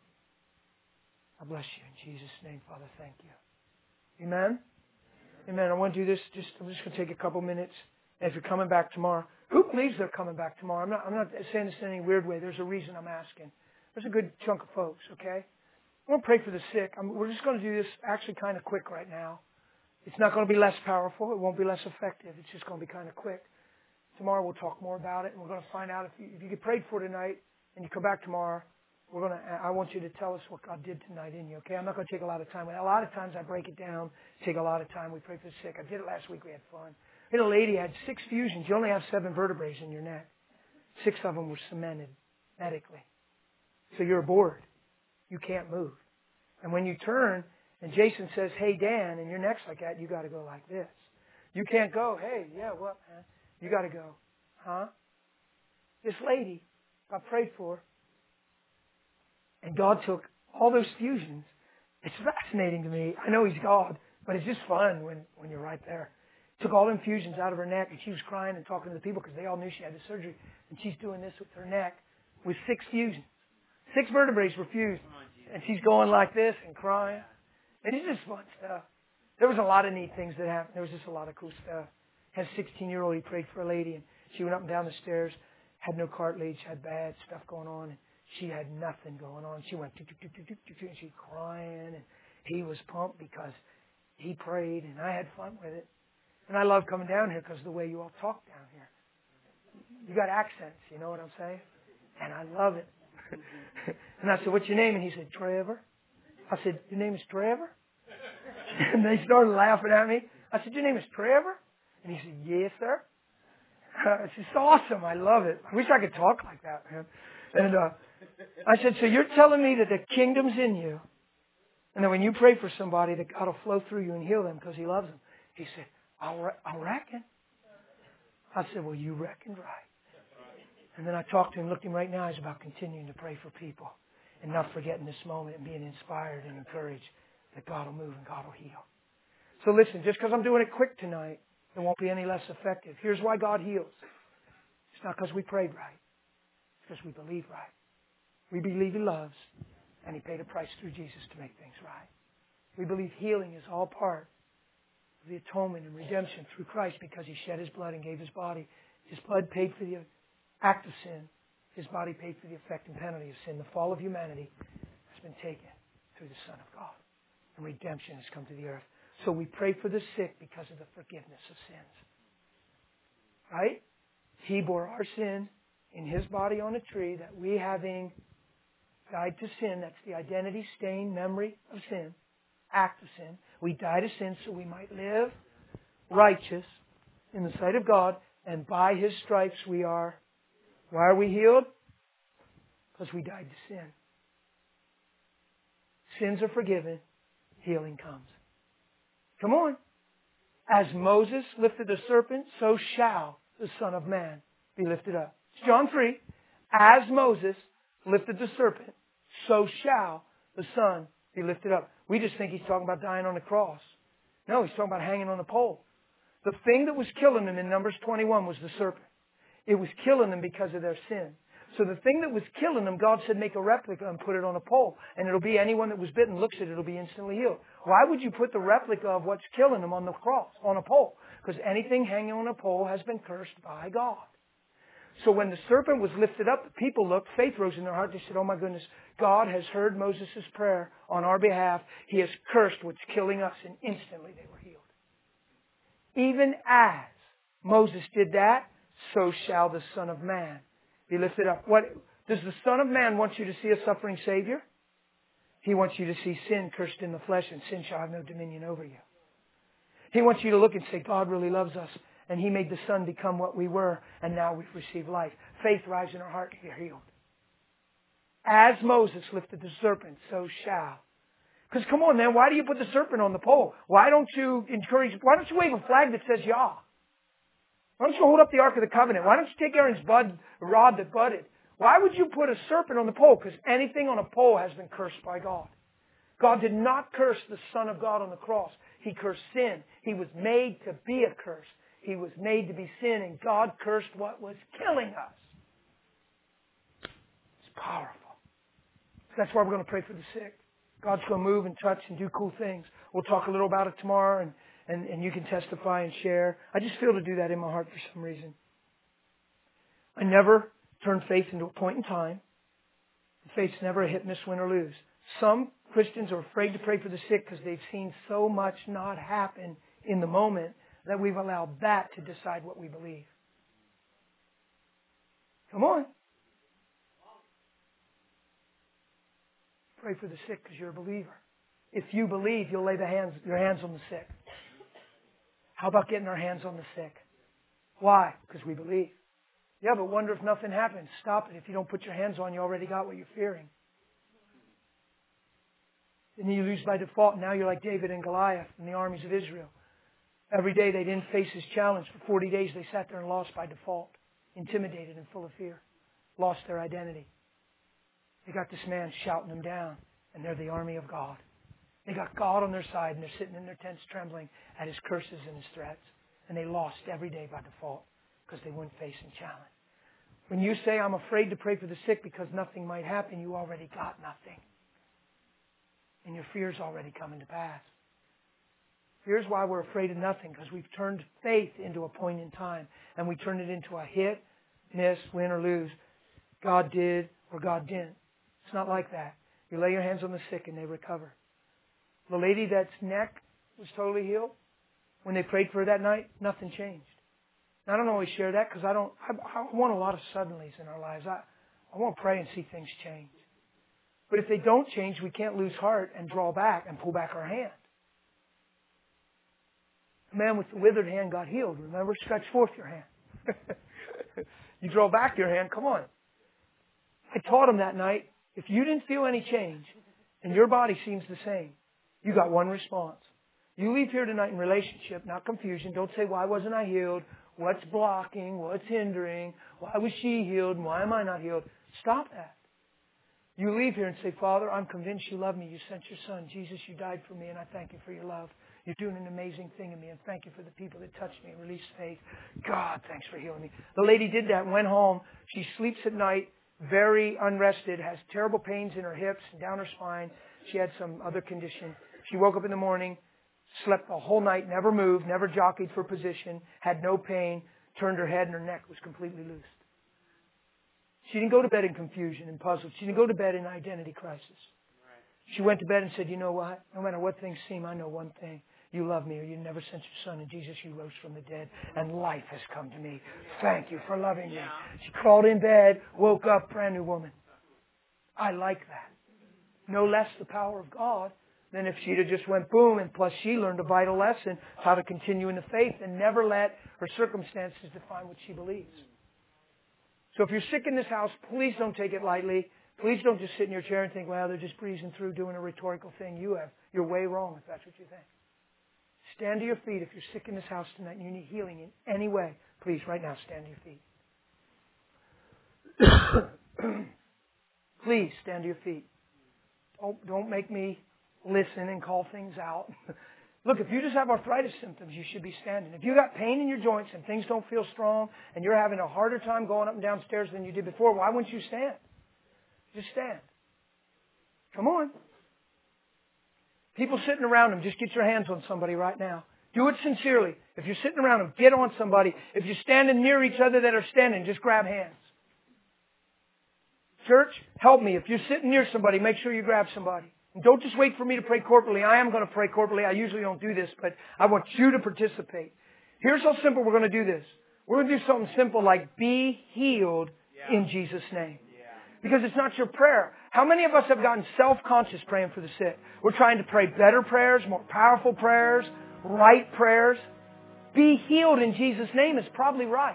I bless you in Jesus' name, Father. Thank you. Amen? Amen. I want to do this. I'm just going to take a couple minutes. And if you're coming back tomorrow, who believes they're coming back tomorrow? I'm not saying this in any weird way. There's a reason I'm asking. There's a good chunk of folks, okay? I want to pray for the sick. We're just going to do this actually kind of quick right now. It's not going to be less powerful. It won't be less effective. It's just going to be kind of quick. Tomorrow we'll talk more about it, and we're going to find out if you get prayed for tonight and you come back tomorrow. I want you to tell us what God did tonight in you, okay? I'm not going to take a lot of time. A lot of times I break it down, take a lot of time. We pray for the sick. I did it last week. We had fun. We had a lady had 6 fusions. You only have 7 vertebrae in your neck. 6 of them were cemented medically. So you're bored. You can't move. And when you turn and Jason says, hey, Dan, and your neck's like that, you got to go like this. You can't go, hey, yeah, what, man? You got to go, huh? This lady got prayed for. And God took all those fusions. It's fascinating to me. I know He's God, but it's just fun when you're right there. Took all them fusions out of her neck, and she was crying and talking to the people because they all knew she had the surgery. And she's doing this with her neck with 6 fusions. 6 vertebrae were fused. And she's going like this and crying. And it's just fun stuff. There was a lot of neat things that happened. There was just a lot of cool stuff. Had a 16-year-old, he prayed for a lady, and she went up and down the stairs, had no cartilage, had bad stuff going on, and she had nothing going on. She went, and she's crying, and he was pumped because he prayed, and I had fun with it. And I love coming down here because of the way you all talk down here. You got accents, you know what I'm saying? And I love it. And I said, what's your name? And he said, Trevor. I said, your name is Trevor? And they started laughing at me. I said, your name is Trevor? And he said, yes, sir. It's just awesome. I love it. I wish I could talk like that, man. And I said, so you're telling me that the kingdom's in you, and that when you pray for somebody, that God will flow through you and heal them because He loves them. He said, I reckon. I said, well, you reckoned right. And then I talked to him, looked him right in the eyes about continuing to pray for people and not forgetting this moment and being inspired and encouraged that God will move and God will heal. So listen, just because I'm doing it quick tonight, it won't be any less effective. Here's why God heals. It's not because we prayed right. It's because we believe right. We believe He loves, and He paid a price through Jesus to make things right. We believe healing is all part the atonement and redemption through Christ because He shed His blood and gave His body. His blood paid for the act of sin. His body paid for the effect and penalty of sin. The fall of humanity has been taken through the Son of God. And redemption has come to the earth. So we pray for the sick because of the forgiveness of sins. Right? He bore our sin in His body on a tree, that we, having died to sin, that's the identity, stain, memory of sin, act of sin. We die to sin so we might live righteous in the sight of God, and by His stripes we are. Why are we healed? Because we died to sin. Sins are forgiven, healing comes. Come on. As Moses lifted the serpent, so shall the Son of Man be lifted up. It's John 3. As Moses lifted the serpent, so shall the Son be lifted up. We just think He's talking about dying on the cross. No, He's talking about hanging on a pole. The thing that was killing them in Numbers 21 was the serpent. It was killing them because of their sin. So the thing that was killing them, God said, make a replica and put it on a pole. And it'll be anyone that was bitten looks at it, it'll be instantly healed. Why would you put the replica of what's killing them on the cross, on a pole? Because anything hanging on a pole has been cursed by God. So when the serpent was lifted up, the people looked, faith rose in their heart. They said, oh my goodness, God has heard Moses' prayer on our behalf. He has cursed what's killing us. And instantly they were healed. Even as Moses did that, so shall the Son of Man be lifted up. What does the Son of Man want you to see a suffering Savior? He wants you to see sin cursed in the flesh, and sin shall have no dominion over you. He wants you to look and say, God really loves us, and He made the Son become what we were, and now we've received life. Faith rise in our heart, you're healed. As Moses lifted the serpent, so shall. Because come on, man, why do you put the serpent on the pole? Why don't you wave a flag that says Yah? Why don't you hold up the Ark of the Covenant? Why don't you take Aaron's rod that budded? Why would you put a serpent on the pole? Because anything on a pole has been cursed by God. God did not curse the Son of God on the cross. He cursed sin. He was made to be a curse. He was made to be sin, and God cursed what was killing us. It's powerful. That's why we're going to pray for the sick. God's going to move and touch and do cool things. We'll talk a little about it tomorrow, and you can testify and share. I just feel to do that in my heart for some reason. I never turn faith into a point in time. Faith's never a hit, miss, win, or lose. Some Christians are afraid to pray for the sick because they've seen so much not happen in the moment that we've allowed that to decide what we believe. Come on. Pray for the sick because you're a believer. If you believe, you'll lay your hands on the sick. How about getting our hands on the sick? Why? Because we believe. Yeah, but wonder if nothing happens. Stop it. If you don't put your hands on, you already got what you're fearing. Then you lose by default. Now you're like David and Goliath in the armies of Israel. Every day they didn't face his challenge. For 40 days they sat there and lost by default. Intimidated and full of fear. Lost their identity. They got this man shouting them down. And they're the army of God. They got God on their side and they're sitting in their tents trembling at his curses and his threats. And they lost every day by default because they weren't facing challenge. When you say, I'm afraid to pray for the sick because nothing might happen, you already got nothing. And your fear's already coming to pass. Here's why we're afraid of nothing, because we've turned faith into a point in time, and we turned it into a hit, miss, win, or lose. God did or God didn't. It's not like that. You lay your hands on the sick and they recover. The lady that's neck was totally healed. When they prayed for her that night, nothing changed. Now, I don't always share that because I want a lot of suddenlies in our lives. I want to pray and see things change. But if they don't change, we can't lose heart and draw back and pull back our hand. The man with the withered hand got healed. Remember? Stretch forth your hand. You draw back your hand. Come on. I taught him that night, if you didn't feel any change and your body seems the same, you got one response. You leave here tonight in relationship, not confusion. Don't say, why wasn't I healed? What's blocking? What's hindering? Why was she healed? And why am I not healed? Stop that. You leave here and say, Father, I'm convinced you love me. You sent your Son. Jesus, you died for me, and I thank you for your love. You're doing an amazing thing in me, and thank you for the people that touched me and released faith. God, thanks for healing me. The lady did that and went home. She sleeps at night, very unrested, has terrible pains in her hips and down her spine. She had some other condition. She woke up in the morning, slept the whole night, never moved, never jockeyed for position, had no pain, turned her head and her neck was completely loosed. She didn't go to bed in confusion and puzzled. She didn't go to bed in identity crisis. She went to bed and said, you know what? No matter what things seem, I know one thing. You love me, or you never sent your Son. And Jesus, you rose from the dead, and life has come to me. Thank you for loving me. She crawled in bed, woke up, brand new woman. I like that. No less the power of God than if she'd have just went boom, and plus she learned a vital lesson, how to continue in the faith and never let her circumstances define what she believes. So if you're sick in this house, please don't take it lightly. Please don't just sit in your chair and think, well, they're just breezing through doing a rhetorical thing. You're way wrong if that's what you think. Stand to your feet if you're sick in this house tonight and you need healing in any way. Please, right now, stand to your feet. Please, stand to your feet. Don't make me listen and call things out. Look, if you just have arthritis symptoms, you should be standing. If you got pain in your joints and things don't feel strong and you're having a harder time going up and down stairs than you did before, why wouldn't you stand? Just stand. Come on. People sitting around them, just get your hands on somebody right now. Do it sincerely. If you're sitting around them, get on somebody. If you're standing near each other that are standing, just grab hands. Church, help me. If you're sitting near somebody, make sure you grab somebody. And don't just wait for me to pray corporately. I am going to pray corporately. I usually don't do this, but I want you to participate. Here's how simple we're going to do this. We're going to do something simple like be healed in Jesus' name. Because it's not your prayer. How many of us have gotten self-conscious praying for the sick? We're trying to pray better prayers, more powerful prayers, right prayers. Be healed in Jesus' name is probably right.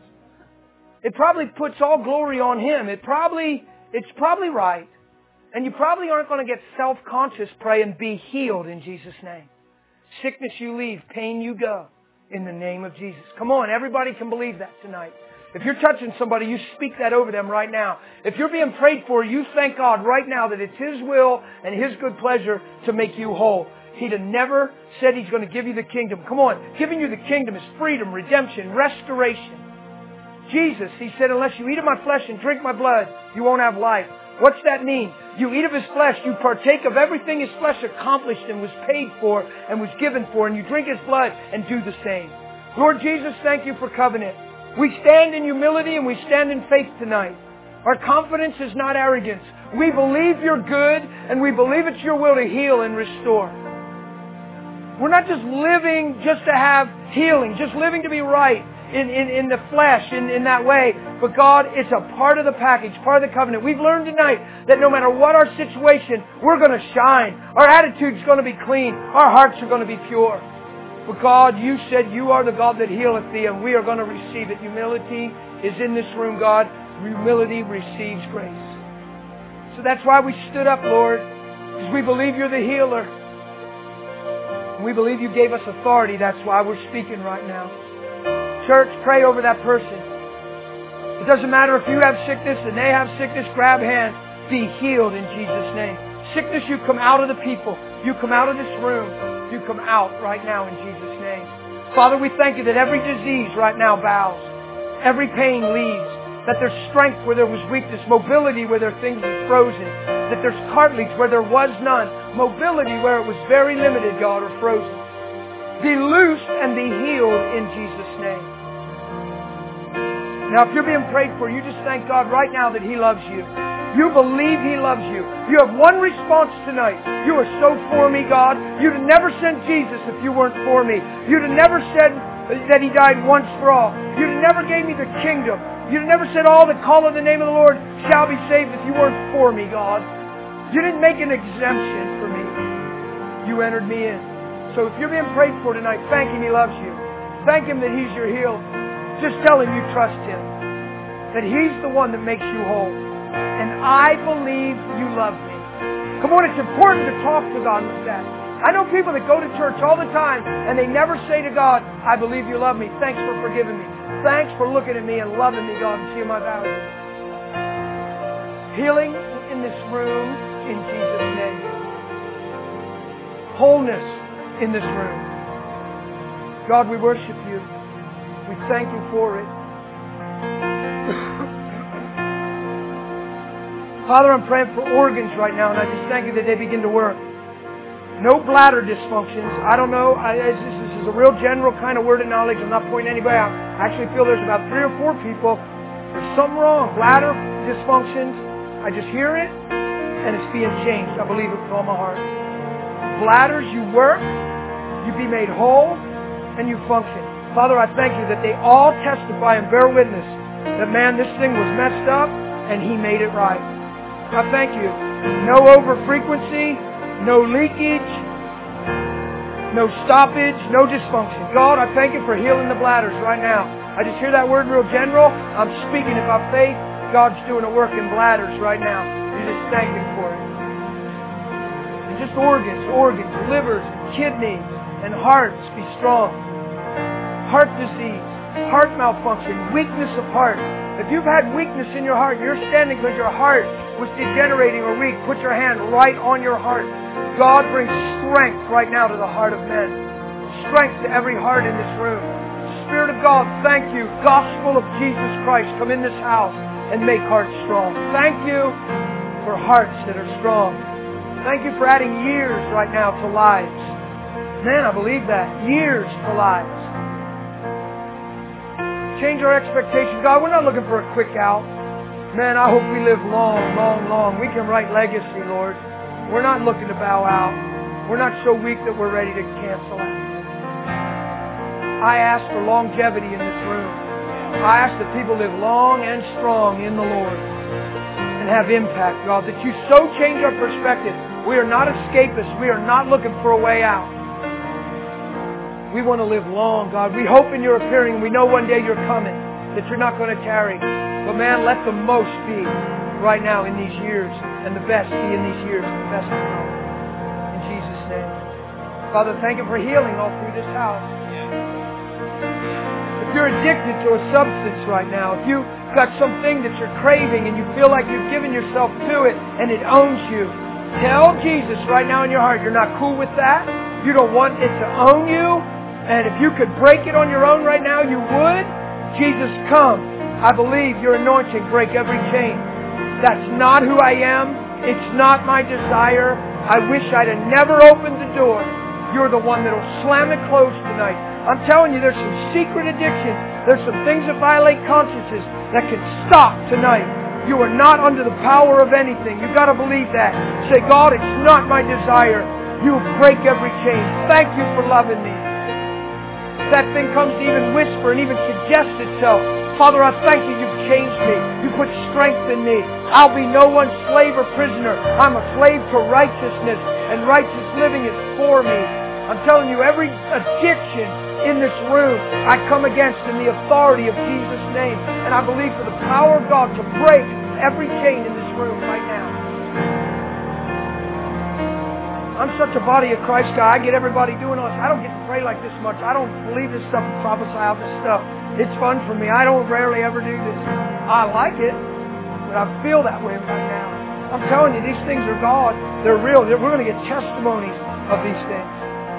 It probably puts all glory on Him. It's probably right. And you probably aren't going to get self-conscious praying, be healed in Jesus' name. Sickness you leave, pain you go in the name of Jesus. Come on, everybody can believe that tonight. If you're touching somebody, you speak that over them right now. If you're being prayed for, you thank God right now that it's His will and His good pleasure to make you whole. He'd have never said He's going to give you the kingdom. Come on, giving you the kingdom is freedom, redemption, restoration. Jesus, He said, unless you eat of my flesh and drink my blood, you won't have life. What's that mean? You eat of His flesh, you partake of everything His flesh accomplished and was paid for and was given for, and you drink His blood and do the same. Lord Jesus, thank you for covenant. We stand in humility and we stand in faith tonight. Our confidence is not arrogance. We believe You're good and we believe it's Your will to heal and restore. We're not just living just to have healing, just living to be right in the flesh, in that way. But God, it's a part of the package, part of the covenant. We've learned tonight that no matter what our situation, we're going to shine. Our attitude's going to be clean. Our hearts are going to be pure. But God, You said You are the God that healeth thee, and we are going to receive it. Humility is in this room, God. Humility receives grace. So that's why we stood up, Lord, because we believe You're the healer. And we believe You gave us authority. That's why we're speaking right now. Church, pray over that person. It doesn't matter if you have sickness and they have sickness, grab hands. Be healed in Jesus' name. Sickness, you come out of the people. You come out of this room. You come out right now in Jesus' name. Father, we thank You that every disease right now bows. Every pain leaves. That there's strength where there was weakness. Mobility where there things were frozen. That there's cartilage where there was none. Mobility where it was very limited, God, or frozen. Be loosed and be healed in Jesus' name. Now, if you're being prayed for, you just thank God right now that He loves you. You believe He loves you. You have one response tonight. You are so for me, God. You'd have never sent Jesus if You weren't for me. You'd have never said that He died once for all. You'd have never gave me the kingdom. You'd have never said all that call on the name of the Lord shall be saved if You weren't for me, God. You didn't make an exemption for me. You entered me in. So if you're being prayed for tonight, thank Him He loves you. Thank Him that He's your healer. Just tell Him you trust Him. That He's the one that makes you whole. And I believe You love me. Come on, it's important to talk to God like that. I know people that go to church all the time and they never say to God, I believe You love me. Thanks for forgiving me. Thanks for looking at me and loving me, God, and seeing my value. Healing in this room in Jesus' name. Wholeness in this room. God, we worship You. We thank You for it. Father, I'm praying for organs right now, and I just thank You that they begin to work. No bladder dysfunctions. I don't know. This is a real general kind of word of knowledge. I'm not pointing anybody out. I actually feel there's about 3 or 4 people. There's something wrong. Bladder dysfunctions. I just hear it, and it's being changed. I believe it with all my heart. Bladders, you work, you be made whole, and you function. Father, I thank you that they all testify and bear witness that, man, this thing was messed up, and He made it right. I thank you. No over-frequency, no leakage, no stoppage, no dysfunction. God, I thank you for healing the bladders right now. I just hear that word real general. I'm speaking it by faith. God's doing a work in bladders right now. You just thank Him for it. And just organs, livers, kidneys, and hearts be strong. Heart disease, heart malfunction, weakness of heart. If you've had weakness in your heart, you're standing because your heart was degenerating or weak, put your hand right on your heart. God brings strength right now to the heart of men. Strength to every heart in this room. Spirit of God, thank you. Gospel of Jesus Christ, come in this house and make hearts strong. Thank you for hearts that are strong. Thank you for adding years right now to lives. Man, I believe that. Years to lives. Change our expectations. God, we're not looking for a quick out. Man, I hope we live long, long, long. We can write legacy, Lord. We're not looking to bow out. We're not so weak that we're ready to cancel out. I ask for longevity in this room. I ask that people live long and strong in the Lord and have impact, God, that you so change our perspective. We are not escapists. We are not looking for a way out. We want to live long, God. We hope in your appearing. We know one day you're coming, that you're not going to tarry. But man, let the most be right now in these years, and the best be in these years, and the best to come. In Jesus' name. Father, thank you for healing all through this house. If you're addicted to a substance right now, if you've got something that you're craving and you feel like you've given yourself to it and it owns you, tell Jesus right now in your heart, you're not cool with that. You don't want it to own you. And if you could break it on your own right now, you would. Jesus, come. I believe your anointing break every chain. That's not who I am. It's not my desire. I wish I'd have never opened the door. You're the one that'll slam it closed tonight. I'm telling you, there's some secret addictions. There's some things that violate consciences that can stop tonight. You are not under the power of anything. You've got to believe that. Say, God, it's not my desire. You break every chain. Thank you for loving me. That thing comes to even whisper and even suggest itself. Father, I thank you. You've changed me. You put strength in me. I'll be no one's slave or prisoner. I'm a slave to righteousness, and righteous living is for me. I'm telling you, every addiction in this room, I come against in the authority of Jesus' name. And I believe for the power of God to break every chain in this room right now. I'm such a body of Christ guy. I get everybody doing all this. I don't get to pray like this much. I don't believe this stuff and prophesy out this stuff. It's fun for me. I don't rarely ever do this. I like it, but I feel that way right now. I'm telling you, these things are God. They're real. We're going to get testimonies of these things.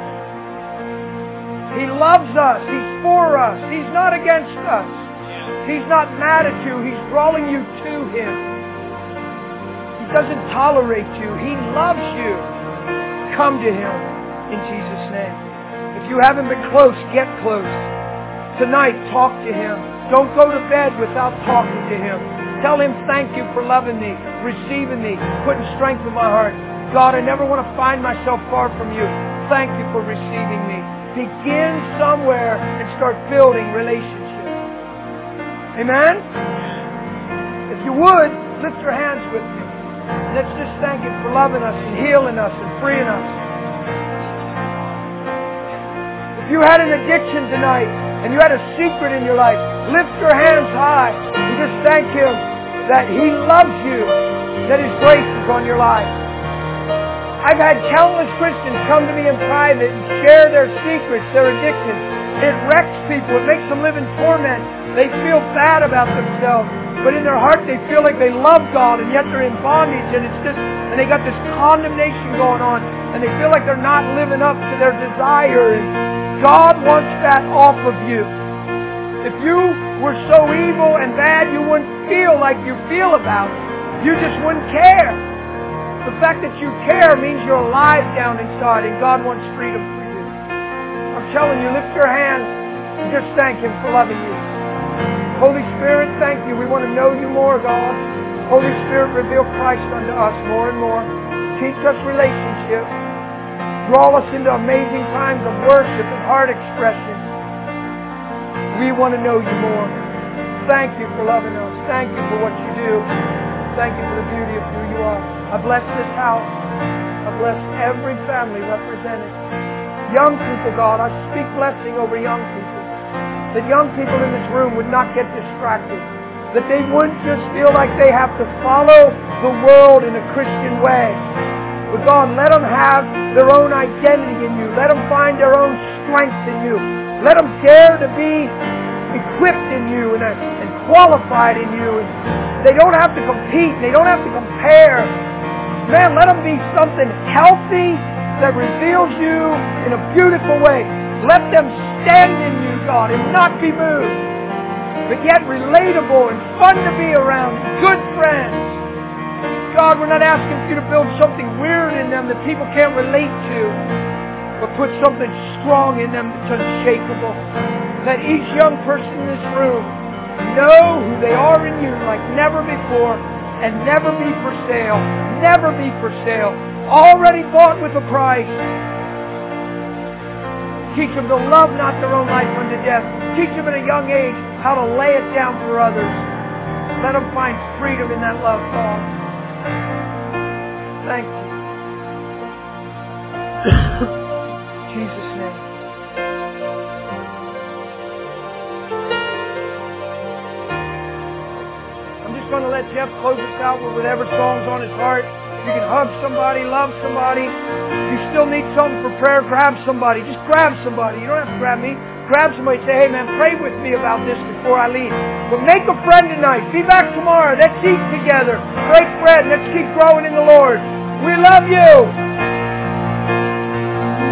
He loves us. He's for us. He's not against us. He's not mad at you. He's drawing you to Him. He doesn't tolerate you. He loves you. Come to Him in Jesus' name. If you haven't been close, get close. Tonight, talk to Him. Don't go to bed without talking to Him. Tell Him thank you for loving me, receiving me, putting strength in my heart. God, I never want to find myself far from you. Thank you for receiving me. Begin somewhere and start building relationships. Amen? If you would, lift your hands with me. Let's just thank Him for loving us and healing us and freeing us. If you had an addiction tonight and you had a secret in your life, lift your hands high and just thank Him that He loves you, that His grace is on your life. I've had countless Christians come to me in private and share their secrets, their addictions. It wrecks people. It makes them live in torment. They feel bad about themselves. But in their heart they feel like they love God and yet they're in bondage and they got this condemnation going on and they feel like they're not living up to their desire. And God wants that off of you. If you were so evil and bad you wouldn't feel like you feel about it. You just wouldn't care. The fact that you care means you're alive down inside, and God wants freedom for you. I'm telling you, lift your hands and just thank Him for loving you. Holy Spirit, thank you. We want to know you more, God. Holy Spirit, reveal Christ unto us more and more. Teach us relationship. Draw us into amazing times of worship and heart expression. We want to know you more. Thank you for loving us. Thank you for what you do. Thank you for the beauty of who you are. I bless this house. I bless every family represented. Young people, God, I speak blessing over young people. That young people in this room would not get distracted. That they wouldn't just feel like they have to follow the world in a Christian way. But God, let them have their own identity in you. Let them find their own strength in you. Let them dare to be equipped in you and qualified in you. And they don't have to compete. They don't have to compare. Man, let them be something healthy that reveals you in a beautiful way. Let them stand in you, God, and not be moved. But yet relatable and fun to be around. Good friends. God, we're not asking for you to build something weird in them that people can't relate to. But put something strong in them that's unshakable. Let each young person in this room know who they are in you like never before. And never be for sale. Never be for sale. Already bought with a price. Teach them to love not their own life unto death. Teach them at a young age how to lay it down for others. Let them find freedom in that love, God. Thank you. In Jesus' name. I'm just going to let Jeff close us out with whatever song's on his heart. You can hug somebody, love somebody. If you still need something for prayer, grab somebody. Just grab somebody. You don't have to grab me. Grab somebody and say, hey man, pray with me about this before I leave. But make a friend tonight. Be back tomorrow. Let's eat together. Break bread. Let's keep growing in the Lord. We love you.